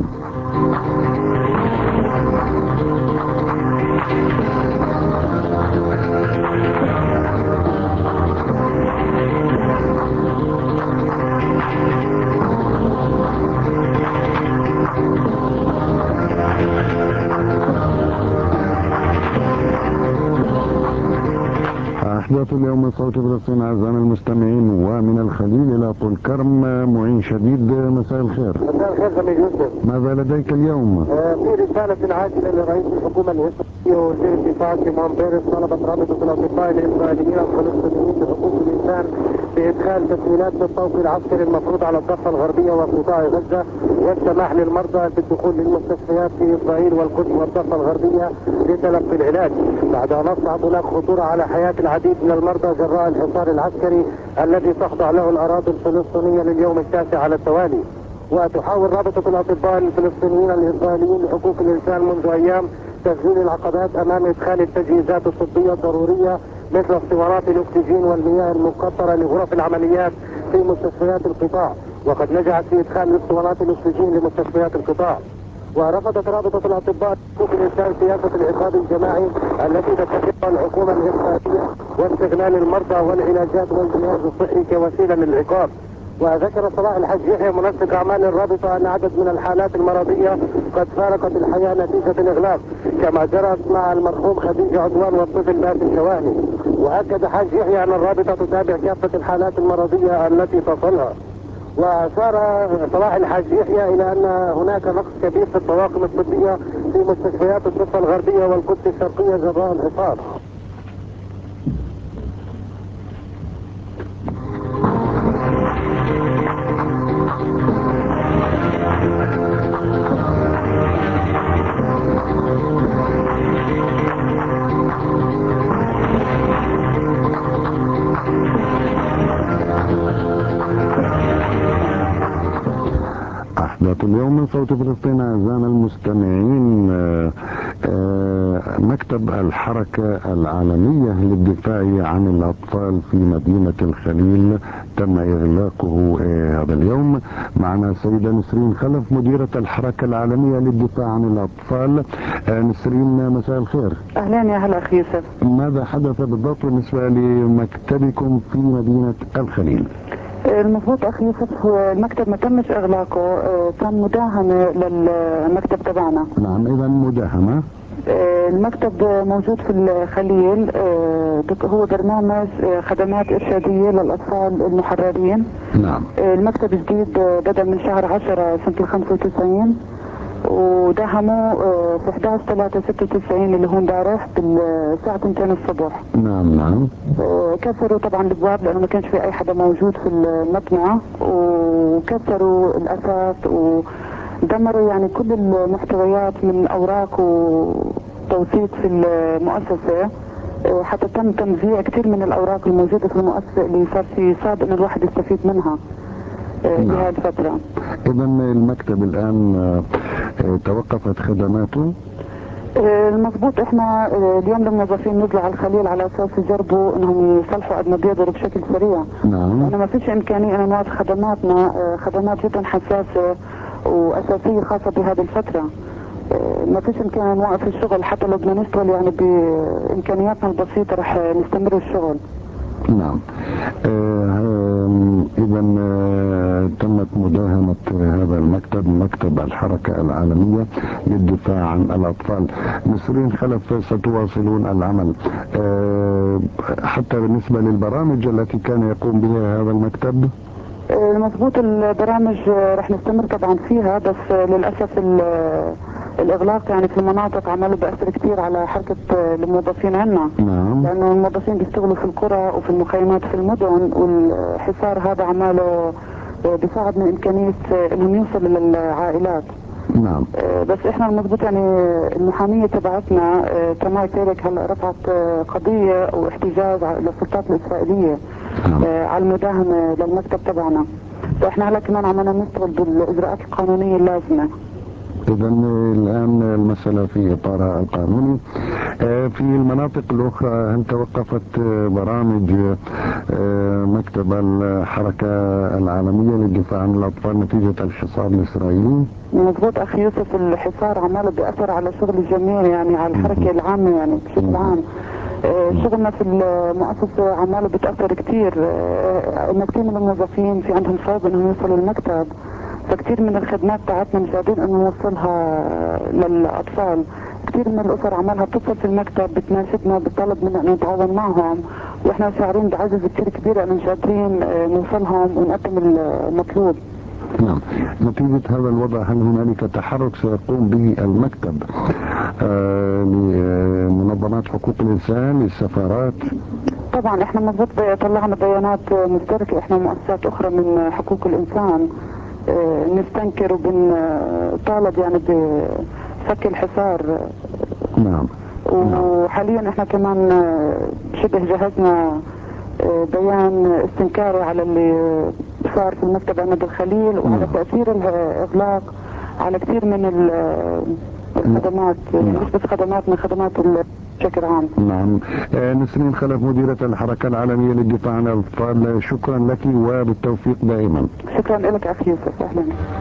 أحداث اليوم من صوت فلسطين أعزائنا المستمعين، ومن الخليل إلى طول كرم معين شديد. مساء الخير. مساء الخير زميل يوسف. ماذا لديك اليوم؟ في رسالة عاجلة لرئيس الحكومة الإسرائيلية ووزير الدفاع سيمون بيرس طلبت رابطة الأطباء الإسرائيليين الفلسطينيين بحقوق الإنسان بإدخال تسهيلات للطوق العسكري المفروض على الضفة الغربية وقطاع غزة، والسماح للمرضى بالدخول للمستشفيات في إسرائيل والقدس والضفة الغربية لتلقي العلاج، بعد أن أصبحت هناك خطورة على حياة العديد من المرضى جراء الحصار العسكري الذي تخضع له الأراضي الفلسطينية لليوم التاسع على التوالي. وتحاول رابطة الأطباء الفلسطينيين الإسرائيليين لحقوق الإنسان منذ أيام تسجيل العقبات أمام إدخال التجهيزات الطبية الضرورية مثل اسطوانات الأكسجين والمياه المقطرة لغرف العمليات في مستشفيات القطاع، وقد نجحت في إدخال اسطوانات الأكسجين لمستشفيات القطاع. ورفضت رابطة الأطباء حقوق الإنسان سياسة العقاب الجماعي التي تتخذها الحكومة الإسرائيلية واستغلال المرضى والعلاجات والجهاز الصحي كوسيلة للعقاب. وذكر صلاح الحج يحيى منسق اعمال الرابطه ان عدد من الحالات المرضيه قد فارقت الحياه نتيجه الاغلاق، كما جرت مع المرحوم خديجه عدوان والطفل باسل شواهي. واكد حاج يحيى ان الرابطه تتابع كافه الحالات المرضيه التي تصلها. واشار صلاح الحج يحيى الى ان هناك نقص كبير في الطواقم الطبيه في مستشفيات الضفه الغربيه والقدس الشرقيه جراء الحصار. أحداث اليوم من صوت فلسطين أعزائنا المستمعين. مكتب الحركة العالمية للدفاع عن الأطفال في مدينة الخليل تم إغلاقه هذا اليوم. معنا السيدة نسرين خلف مديرة الحركة العالمية للدفاع عن الأطفال. نسرين مساء الخير. أهلا يا هلا أخي يوسف. ماذا حدث بالضبط بالنسبة لمكتبكم في مدينة الخليل؟ المضبوط أخي يوسف، هو المكتب ما تمش إغلاقه، كان مداهمة للمكتب تبعنا. نعم، إذا مداهمة. المكتب موجود في الخليل، هو برنامج خدمات إرشادية للأطفال المحررين. نعم. المكتب جديد بدأ من شهر 10 سنة 95، ودهموا في 11/3/96 اللي هو امبارح بالساعة 2 الصبح. نعم نعم. كسروا طبعا الابواب لانه ما كانش في اي حدا موجود في المصنع، وكسروا الاثاث ودمروا يعني كل المحتويات من اوراق وتوثيق في المؤسسة، حتى تم تنزيع كثير من الاوراق الموجودة في المؤسسة اللي صار في صعب ان الواحد يستفيد منها بهذه الفترة. اذا المكتب الان توقفت خدماته؟ المضبوط، احنا اليوم الموظفين نزلوا على الخليل على اساس يجربوا انهم يصلحوا قد ما بيقدروا بشكل سريع. نعم. لانه ما فيش امكانيه ان نوقف خدماتنا، خدمات جدا حساسه واساسيه خاصه بهذه الفتره. ما فيش امكانيه نوقف الشغل، حتى لو بدنا نشتغل يعني بامكانياتنا البسيطه رح نستمر الشغل. نعم. إذا تمت مداهمة هذا المكتب، مكتب الحركة العالمية للدفاع عن الأطفال. نسرين خلف، ستواصلون العمل حتى بالنسبة للبرامج التي كان يقوم بها هذا المكتب؟ مظبوط، البرامج رح نستمر طبعا فيها، بس للأسف الإغلاق يعني في المناطق عماله بيأثر كثير على حركة الموظفين عنا. نعم. لأنه الموظفين بيشتغلوا في القرى وفي المخيمات في المدن، والحصار هذا عماله بيصعب من إمكانية إنهم يوصلوا للعائلات. نعم. بس احنا المضبوط يعني المحامية تبعتنا كما تارك هلا رفعت قضية واحتجاج للسلطات الإسرائيلية على المداهمة للمكتب تبعنا، فاحنا هلا كمان عمالنا نشتغل بالإجراءات القانونية اللازمة. إذا الآن المسألة في إطارها القانوني. في المناطق الأخرى هل توقفت برامج مكتب الحركة العالمية للدفاع عن الأطفال نتيجة الحصار الإسرائيلي؟ مضبوط أخي يوسف، الحصار عماله بيأثر على شغل الجميع، يعني على الحركة العامة يعني بشكل عام. شغلنا في المؤسسة عماله بتأثر كثير، إن كثير من الموظفين في عندهم صعوبة إنهم يوصلوا المكتب، فكثير من الخدمات تاعتنا مش قادرين إنه نوصلها للأطفال. كثير من الأسر عمالها بتتصل في المكتب بتناشدنا بتطلب منا إنه نتعاون معهم، وإحنا شاعرين بعجز كثير كبير إنه مش قادرين نوصلهم ونقدم المطلوب. نعم. نتيجة هذا الوضع هل هنالك تحرك سيقوم به المكتب لمنظمات حقوق الإنسان، للسفارات؟ طبعا احنا مضبوط طلعنا بيانات مشتركة احنا ومؤسسات اخرى من حقوق الانسان، نستنكر وبنطالب يعني بفك الحصار. نعم. وحاليا احنا كمان شبه جهزنا بيان استنكاري على اللي صار في المكتب عماد الخليل وعلى تأثير الإغلاق على كثير من الخدمات، مش بس خدماتنا، خدمات بشكل عام. نعم. نسرين خلف، مديرة الحركة العالمية للدفاع عن الأطفال، شكرا لك وبالتوفيق دائما. شكرا لك أخي يوسف، أهلا.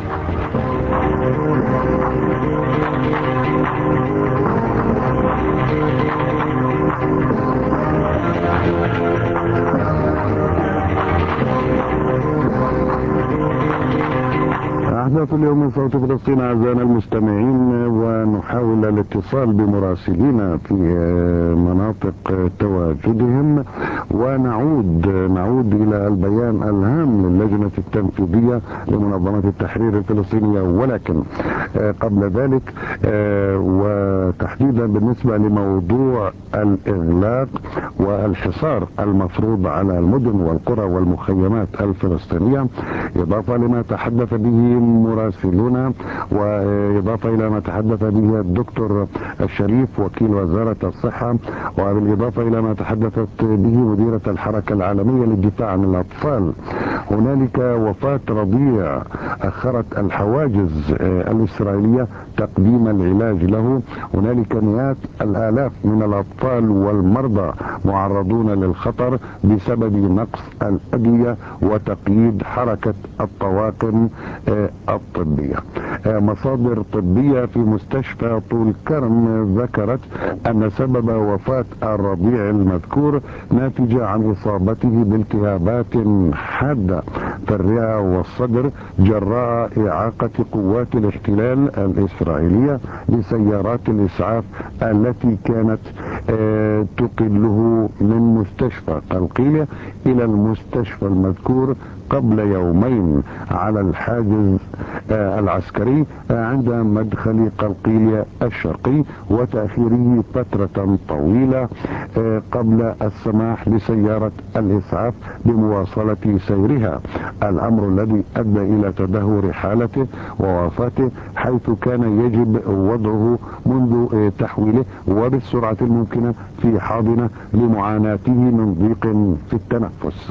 أحداث اليوم من صوت فلسطين أعزائنا المستمعين، ونحاول الاتصال بمراسلين في مناطق تواجدهم، ونعود إلى البيان الهام للجنة التنفيذية لمنظمة التحرير الفلسطينية. ولكن قبل ذلك وتحديدا بالنسبة لموضوع الإغلاق والحصار المفروض على المدن والقرى والمخيمات الفلسطينية، إضافة لما تحدث به مراسلون، وإضافة إلى ما تحدث به الدكتور الشريف وكيل وزارة الصحة، وبالإضافة إلى ما تحدثت به مديرة الحركة العالمية للدفاع عن الأطفال، هنالك وفاة رضيع أخرت الحواجز الإسرائيلية تقديم العلاج له. هنالك مئات الآلاف من الأطفال والمرضى معرضون للخطر بسبب نقص الأدوية وتقييد حركة الطواقم الطبية. مصادر طبية في مستشفى طول كرم ذكرت أن سبب وفاة الرضيع المذكور ناتجة عن إصابته بالتهابات حادة في الرئة والصدر جراء إعاقة قوات الاحتلال الإسرائيلية لسيارات الإسعاف التي كانت تقله من مستشفى قلقيلية إلى المستشفى المذكور قبل يومين على الحاجز العسكري عند مدخل قلقيلية الشرقي، وتأخيره فترة طويلة قبل السماح لسيارة الإسعاف بمواصلة سيرها، الأمر الذي أدى إلى تدهور حالته ووفاته، حيث كان يجب وضعه منذ تحويله وبالسرعة الممكنة في حاضنة لمعاناته من ضيق في التنفس.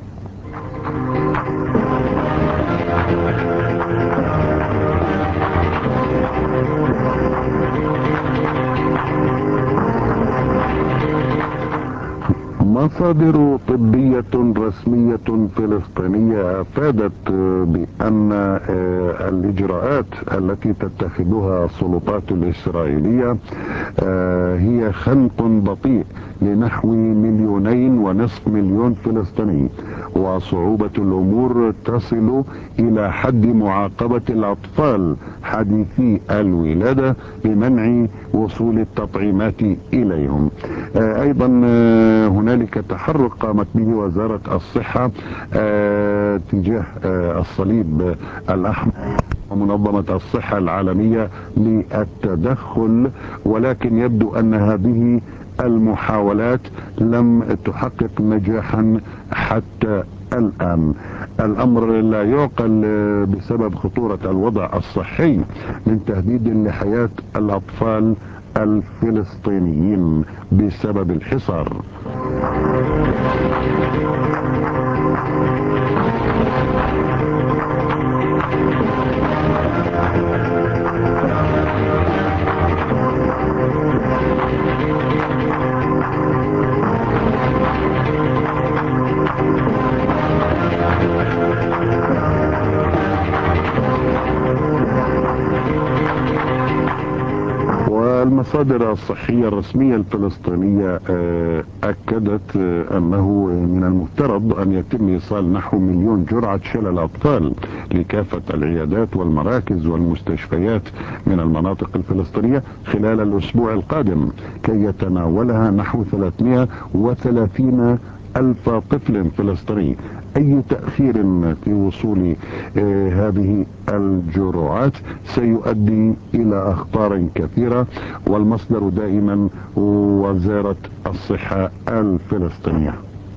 مصادر طبية رسمية فلسطينية أفادت بأن الإجراءات التي تتخذها السلطات الإسرائيلية هي خنق بطيء لنحو 2.5 مليون فلسطيني، وصعوبة الأمور تصل إلى حد معاقبة الأطفال حديثي الولادة بمنع وصول التطعيمات إليهم. أيضا هنالك تحرك قامت به وزارة الصحة تجاه الصليب الأحمر ومنظمة الصحة العالمية للتدخل، ولكن يبدو أن هذه المحاولات لم تحقق نجاحا حتى الآن. الأمر لا يعقل بسبب خطورة الوضع الصحي من تهديد لحياة الأطفال الفلسطينيين بسبب الحصار. والمصادر الصحية الرسمية الفلسطينية أكدت أنه من المفترض أن يتم إيصال نحو 1,000,000 جرعة شلل أطفال لكافة العيادات والمراكز والمستشفيات من المناطق الفلسطينية خلال الأسبوع القادم كي يتناولها نحو 330,000 طفل فلسطيني. أي تأخير في وصول هذه الجرعات سيؤدي إلى أخطار كثيرة، والمصدر دائما وزارة الصحة الفلسطينية.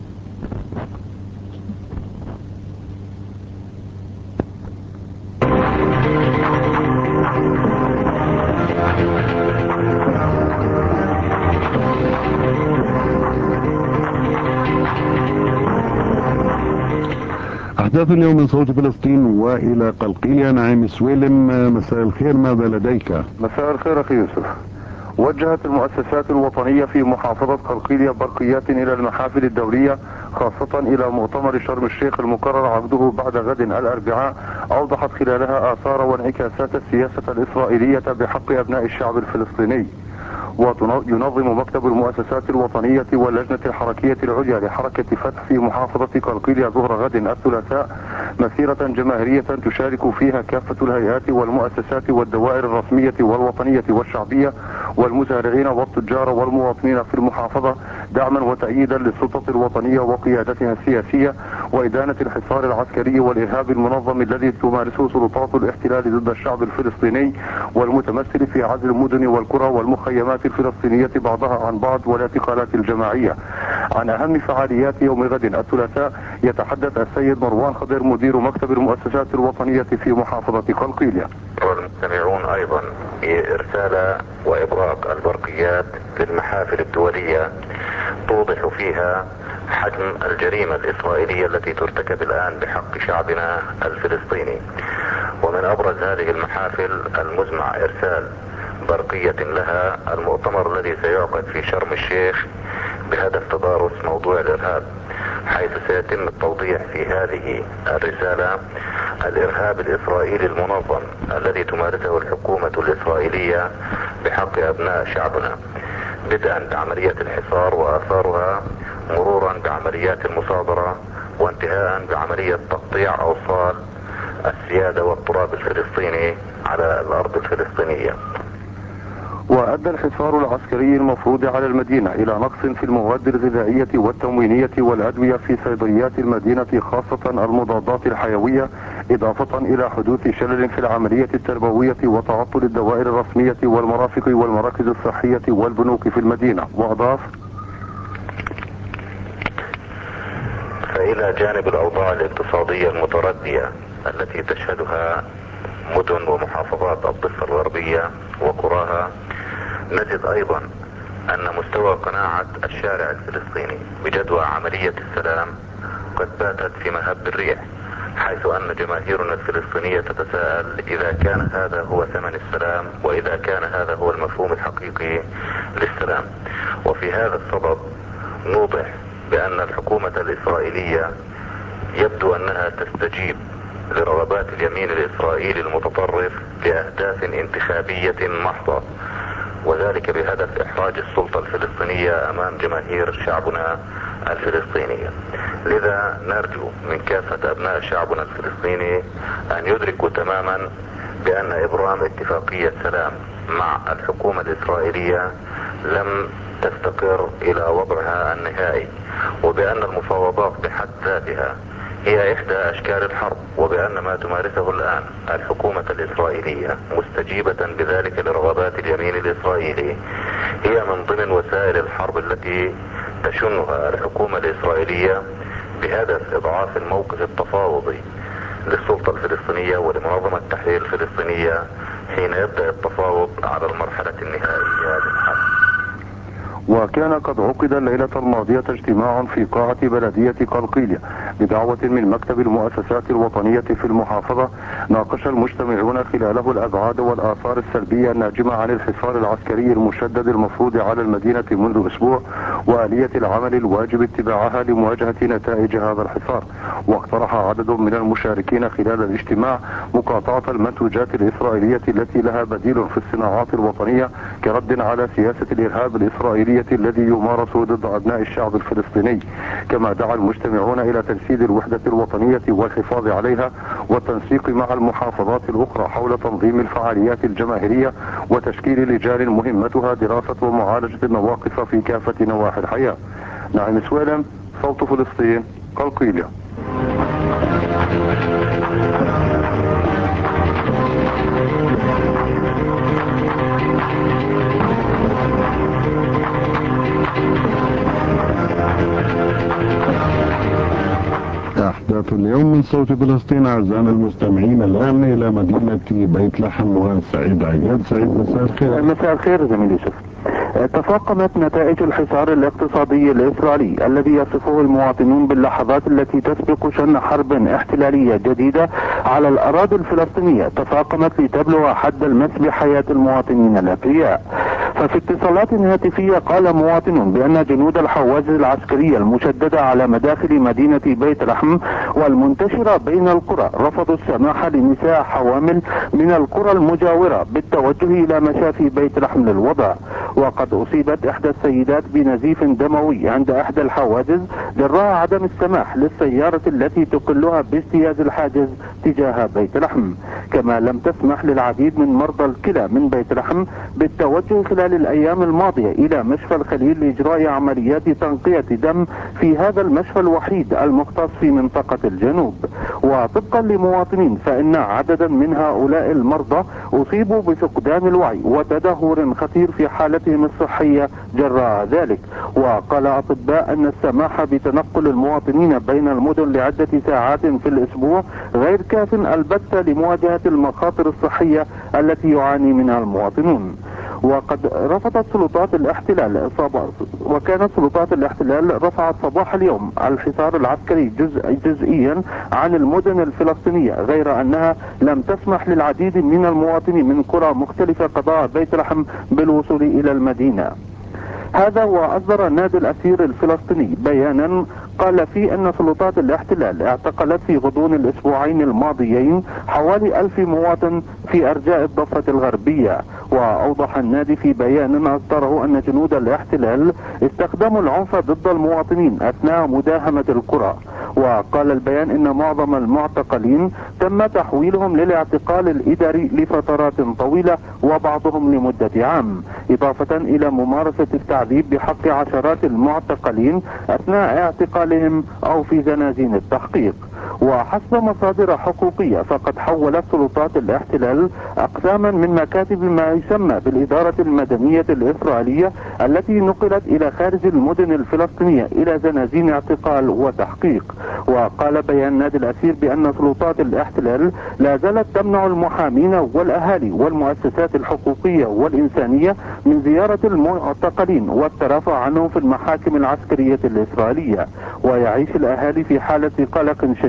أحداث اليوم من صوت فلسطين وإلى قلقيلية. نعيم سويلم، مساء الخير، ماذا لديك؟ مساء الخير أخي يوسف. وجهت المؤسسات الوطنية في محافظة قلقيلية برقيات إلى المحافل الدولية، خاصة إلى مؤتمر شرم الشيخ المقرر عقده بعد غد الأربعاء، أوضحت خلالها آثار وانعكاسات السياسة الإسرائيلية بحق أبناء الشعب الفلسطيني. وينظم مكتب المؤسسات الوطنية واللجنة الحركية العليا لحركة فتح في محافظة قلقيلية ظهر غد الثلاثاء مسيرة جماهيرية تشارك فيها كافة الهيئات والمؤسسات والدوائر الرسمية والوطنية والشعبية والمزارعين والتجار والمواطنين في المحافظة، دعما وتأييدا للسلطة الوطنية وقيادتها السياسية، وإدانة الحصار العسكري والإرهاب المنظم الذي تمارسه سلطات الاحتلال ضد الشعب الفلسطيني، والمتمثل في عزل المدن والقرى والمخيمات الفلسطينية بعضها عن بعض والاعتقالات الجماعية. عن أهم فعاليات يوم غد الثلاثاء يتحدث السيد مروان خضر مدير مكتب المؤسسات الوطنية في محافظة قلقيلية. والمستمعون أيضا إرسال وإبراق البرقيات للمحافل الدولية توضح فيها حجم الجريمة الإسرائيلية التي ترتكب الآن بحق شعبنا الفلسطيني. ومن أبرز هذه المحافل المزمع إرسال برقية لها المؤتمر الذي سيعقد في شرم الشيخ بهدف تدارس موضوع الإرهاب، حيث سيتم التوضيح في هذه الرسالة الإرهاب الإسرائيلي المنظم الذي تمارسه الحكومة الإسرائيلية بحق أبناء شعبنا، بدءا بعملية الحصار وآثارها، مرورا بعمليات المصادرة، وانتهاء بعملية تقطيع أوصال السيادة والتراب الفلسطيني على الأرض الفلسطينية. وأدى الحصار العسكري المفروض على المدينة إلى نقص في المواد الغذائية والتموينية والأدوية في صيدليات المدينة، خاصة المضادات الحيوية، إضافة إلى حدوث شلل في العملية التربوية وتعطل الدوائر الرسمية والمرافق والمراكز الصحية والبنوك في المدينة. وأضاف: فإلى جانب الأوضاع الاقتصادية المتردية التي تشهدها مدن ومحافظات الضفة الغربية وقراها، نجد أيضا أن مستوى قناعة الشارع الفلسطيني بجدوى عملية السلام قد باتت في مهب الريح، حيث أن جماهيرنا الفلسطينية تتساءل إذا كان هذا هو ثمن السلام، وإذا كان هذا هو المفهوم الحقيقي للسلام. وفي هذا الصدد نوضح بأن الحكومة الإسرائيلية يبدو أنها تستجيب لرغبات اليمين الإسرائيلي المتطرف لأهداف انتخابية محضة، وذلك بهدف إحراج السلطة الفلسطينية أمام جماهير شعبنا الفلسطيني. لذا نرجو من كافة أبناء شعبنا الفلسطيني أن يدركوا تماما بأن إبرام اتفاقية سلام مع الحكومة الإسرائيلية لم تستقر إلى وضعها النهائي، وبأن المفاوضات بحد ذاتها هي إحدى أشكال الحرب، وبأن ما تمارسه الآن الحكومة الإسرائيلية مستجيبة بذلك لرغبات اليمين الإسرائيلي هي من ضمن وسائل الحرب التي تشنها الحكومة الإسرائيلية بهدف إضعاف الموقف التفاوضي للسلطة الفلسطينية ولمنظمة التحرير الفلسطينية حين يبدأ التفاوض على المرحلة النهائية للحرب. وكان قد عقد الليلة الماضية اجتماع في قاعة بلدية قلقيلية بدعوة من مكتب المؤسسات الوطنية في المحافظة. ناقش المجتمعون خلاله الأبعاد والآثار السلبية الناجمة عن الحصار العسكري المشدد المفروض على المدينة منذ أسبوع، وآلية العمل الواجب اتباعها لمواجهة نتائج هذا الحصار. واقترح عدد من المشاركين خلال الاجتماع مقاطعة المنتوجات الإسرائيلية التي لها بديل في الصناعات الوطنية كرد على سياسة الإرهاب الإسرائيلية الذي يمارس ضد أبناء الشعب الفلسطيني. كما دعا المجتمعون إلى تجسيد الوحدة الوطنية والحفاظ عليها والتنسيق مع المحافظات الأخرى حول تنظيم الفعاليات الجماهيرية وتشكيل لجان مهمتها دراسة ومعالجة النواقص في كافة نواحي الحياة. نعيم سويلم، صوت فلسطين، قلقيلية. أحداث اليوم من صوت فلسطين. أعزائنا المستمعين الآن إلى مدينة بيت لحم وسعيد عياد. سعيد، مساء الخير. مساء الخير زميلي يوسف. تفاقمت نتائج الحصار الاقتصادي الإسرائيلي الذي يصفه المواطنون باللحظات التي تسبق شن حرب احتلالية جديدة على الأراضي الفلسطينية، تفاقمت لتبلغ حد المس بحياة المواطنين الأبرياء. ففي اتصالات هاتفية قال مواطنون بأن جنود الحواجز العسكرية المشددة على مداخل مدينة بيت لحم والمنتشرة بين القرى رفضوا السماح لنساء حوامل من القرى المجاورة بالتوجه إلى مشافي بيت لحم للوضع. وقد أصيبت إحدى السيدات بنزيف دموي عند إحدى الحواجز جراء عدم السماح للسيارة التي تقلها باجتياز الحاجز تجاه بيت لحم. كما لم تسمح للعديد من مرضى الكلى من بيت لحم بالتوجه خلال الأيام الماضية إلى مشفى الخليل لإجراء عمليات تنقية دم في هذا المشفى الوحيد المختص في منطقة الجنوب. وطبقا لمواطنين فإن عددا من هؤلاء المرضى أصيبوا بفقدان الوعي وتدهور خطير في حالتهم الصحية جراء ذلك. وقال أطباء أن السماح بتنقل المواطنين بين المدن لعدة ساعات في الأسبوع غير كاف البتة لمواجهة المخاطر الصحية التي يعاني منها المواطنون. وقد رفضت سلطات الاحتلال وكانت سلطات الاحتلال رفعت صباح اليوم الحصار العسكري جزئيا عن المدن الفلسطينية، غير أنها لم تسمح للعديد من المواطنين من قرى مختلفة قضاء بيت لحم بالوصول إلى المدينة. هذا وأصدر النادي الأسير الفلسطيني بيانا قال فيه أن سلطات الاحتلال اعتقلت في غضون الأسبوعين الماضيين حوالي 1000 مواطن في أرجاء الضفة الغربية. وأوضح النادي في بيان أصدره أن جنود الاحتلال استخدموا العنف ضد المواطنين أثناء مداهمة القرى. وقال البيان إن معظم المعتقلين تم تحويلهم للاعتقال الإداري لفترات طويلة وبعضهم لمدة عام، إضافة إلى ممارسة التعذيب بحق عشرات المعتقلين أثناء اعتقالهم أو في زنازين التحقيق. وحسب مصادر حقوقية فقد حولت سلطات الاحتلال أقساما من مكاتب ما يسمى بالإدارة المدنية الإسرائيلية التي نقلت إلى خارج المدن الفلسطينية إلى زنازين اعتقال وتحقيق. وقال بيان نادي الأسير بأن سلطات الاحتلال لا زالت تمنع المحامين والأهالي والمؤسسات الحقوقية والإنسانية من زيارة المعتقلين والترافع عنهم في المحاكم العسكرية الإسرائيلية. ويعيش الأهالي في حالة قلق شديد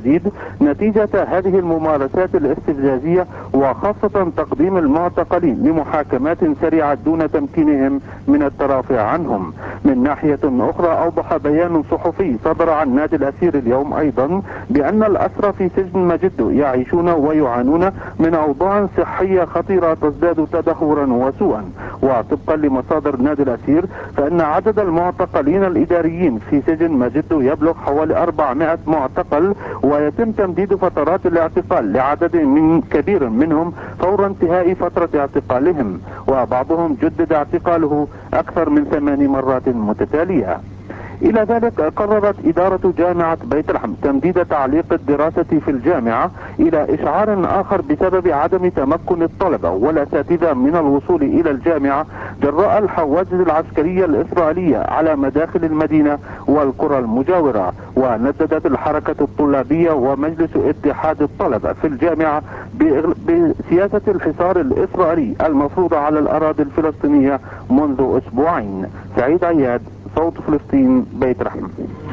جديد نتيجة هذه الممارسات الاستفزازية، وخاصة تقديم المعتقلين لمحاكمات سريعة دون تمكينهم من الترافع عنهم. من ناحية أخرى أوضح بيان صحفي صدر عن نادي الأسير اليوم أيضا بأن الأسرى في سجن مجدو يعيشون ويعانون من أوضاع صحية خطيرة تزداد تدهورا وسوءا. وطبقا لمصادر نادي الأسير فإن عدد المعتقلين الإداريين في سجن مجدو يبلغ حوالي 400 معتقل، ويتم تمديد فترات الاعتقال لعدد كبير منهم فور انتهاء فترة اعتقالهم، وبعضهم جدد اعتقاله أكثر من 8 مرات متتالية. إلى ذلك قررت إدارة جامعة بيت لحم تمديد تعليق الدراسة في الجامعة إلى إشعار آخر بسبب عدم تمكن الطلبة والأساتذة من الوصول إلى الجامعة جراء الحواجز العسكرية الإسرائيلية على مداخل المدينة والقرى المجاورة. ونددت الحركة الطلابية ومجلس اتحاد الطلبة في الجامعة بسياسة الحصار الإسرائيلي المفروض على الأراضي الفلسطينية منذ أسبوعين. سعيد عياد، صوت فلسطين، بيت رحم.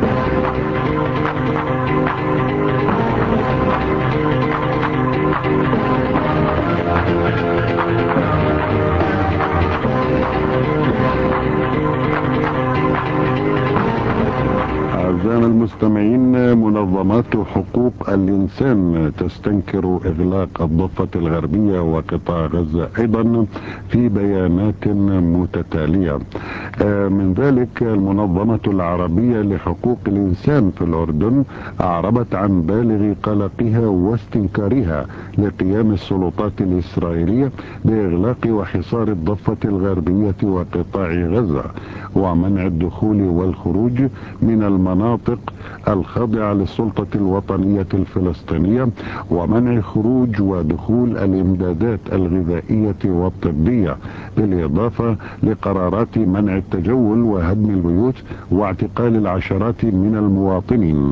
أعزائنا المستمعين، منظمات حقوق الإنسان تستنكر إغلاق الضفة الغربية وقطاع غزة أيضا في بيانات متتالية. من ذلك المنظمة العربية لحقوق الإنسان في الأردن أعربت عن بالغ قلقها واستنكارها لقيام السلطات الإسرائيلية بإغلاق وحصار الضفة الغربية وقطاع غزة ومنع الدخول والخروج من المناطق الخاضعة للسلطة الوطنية الفلسطينية، ومنع خروج ودخول الإمدادات الغذائية والطبية، بالإضافة لقرارات منع التجول وهدم البيوت واعتقال العشرات من المواطنين.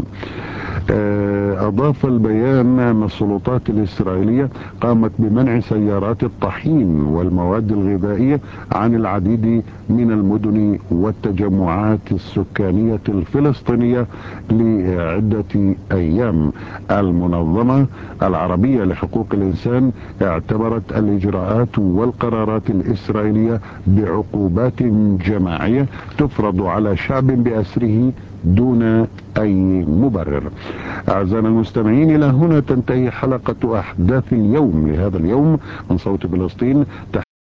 أضاف البيان أن السلطات الإسرائيلية قامت بمنع سيارات الطحين والمواد الغذائية عن العديد من المدن والتجمعات السكانية الفلسطينية لعدة أيام. المنظمة العربية لحقوق الإنسان اعتبرت الإجراءات والقرارات الإسرائيلية بعقوبات جماعية تفرض على شعب بأسره دون أي مبرر. أعزائنا المستمعين، إلى هنا تنتهي حلقة أحداث اليوم لهذا اليوم من صوت فلسطين.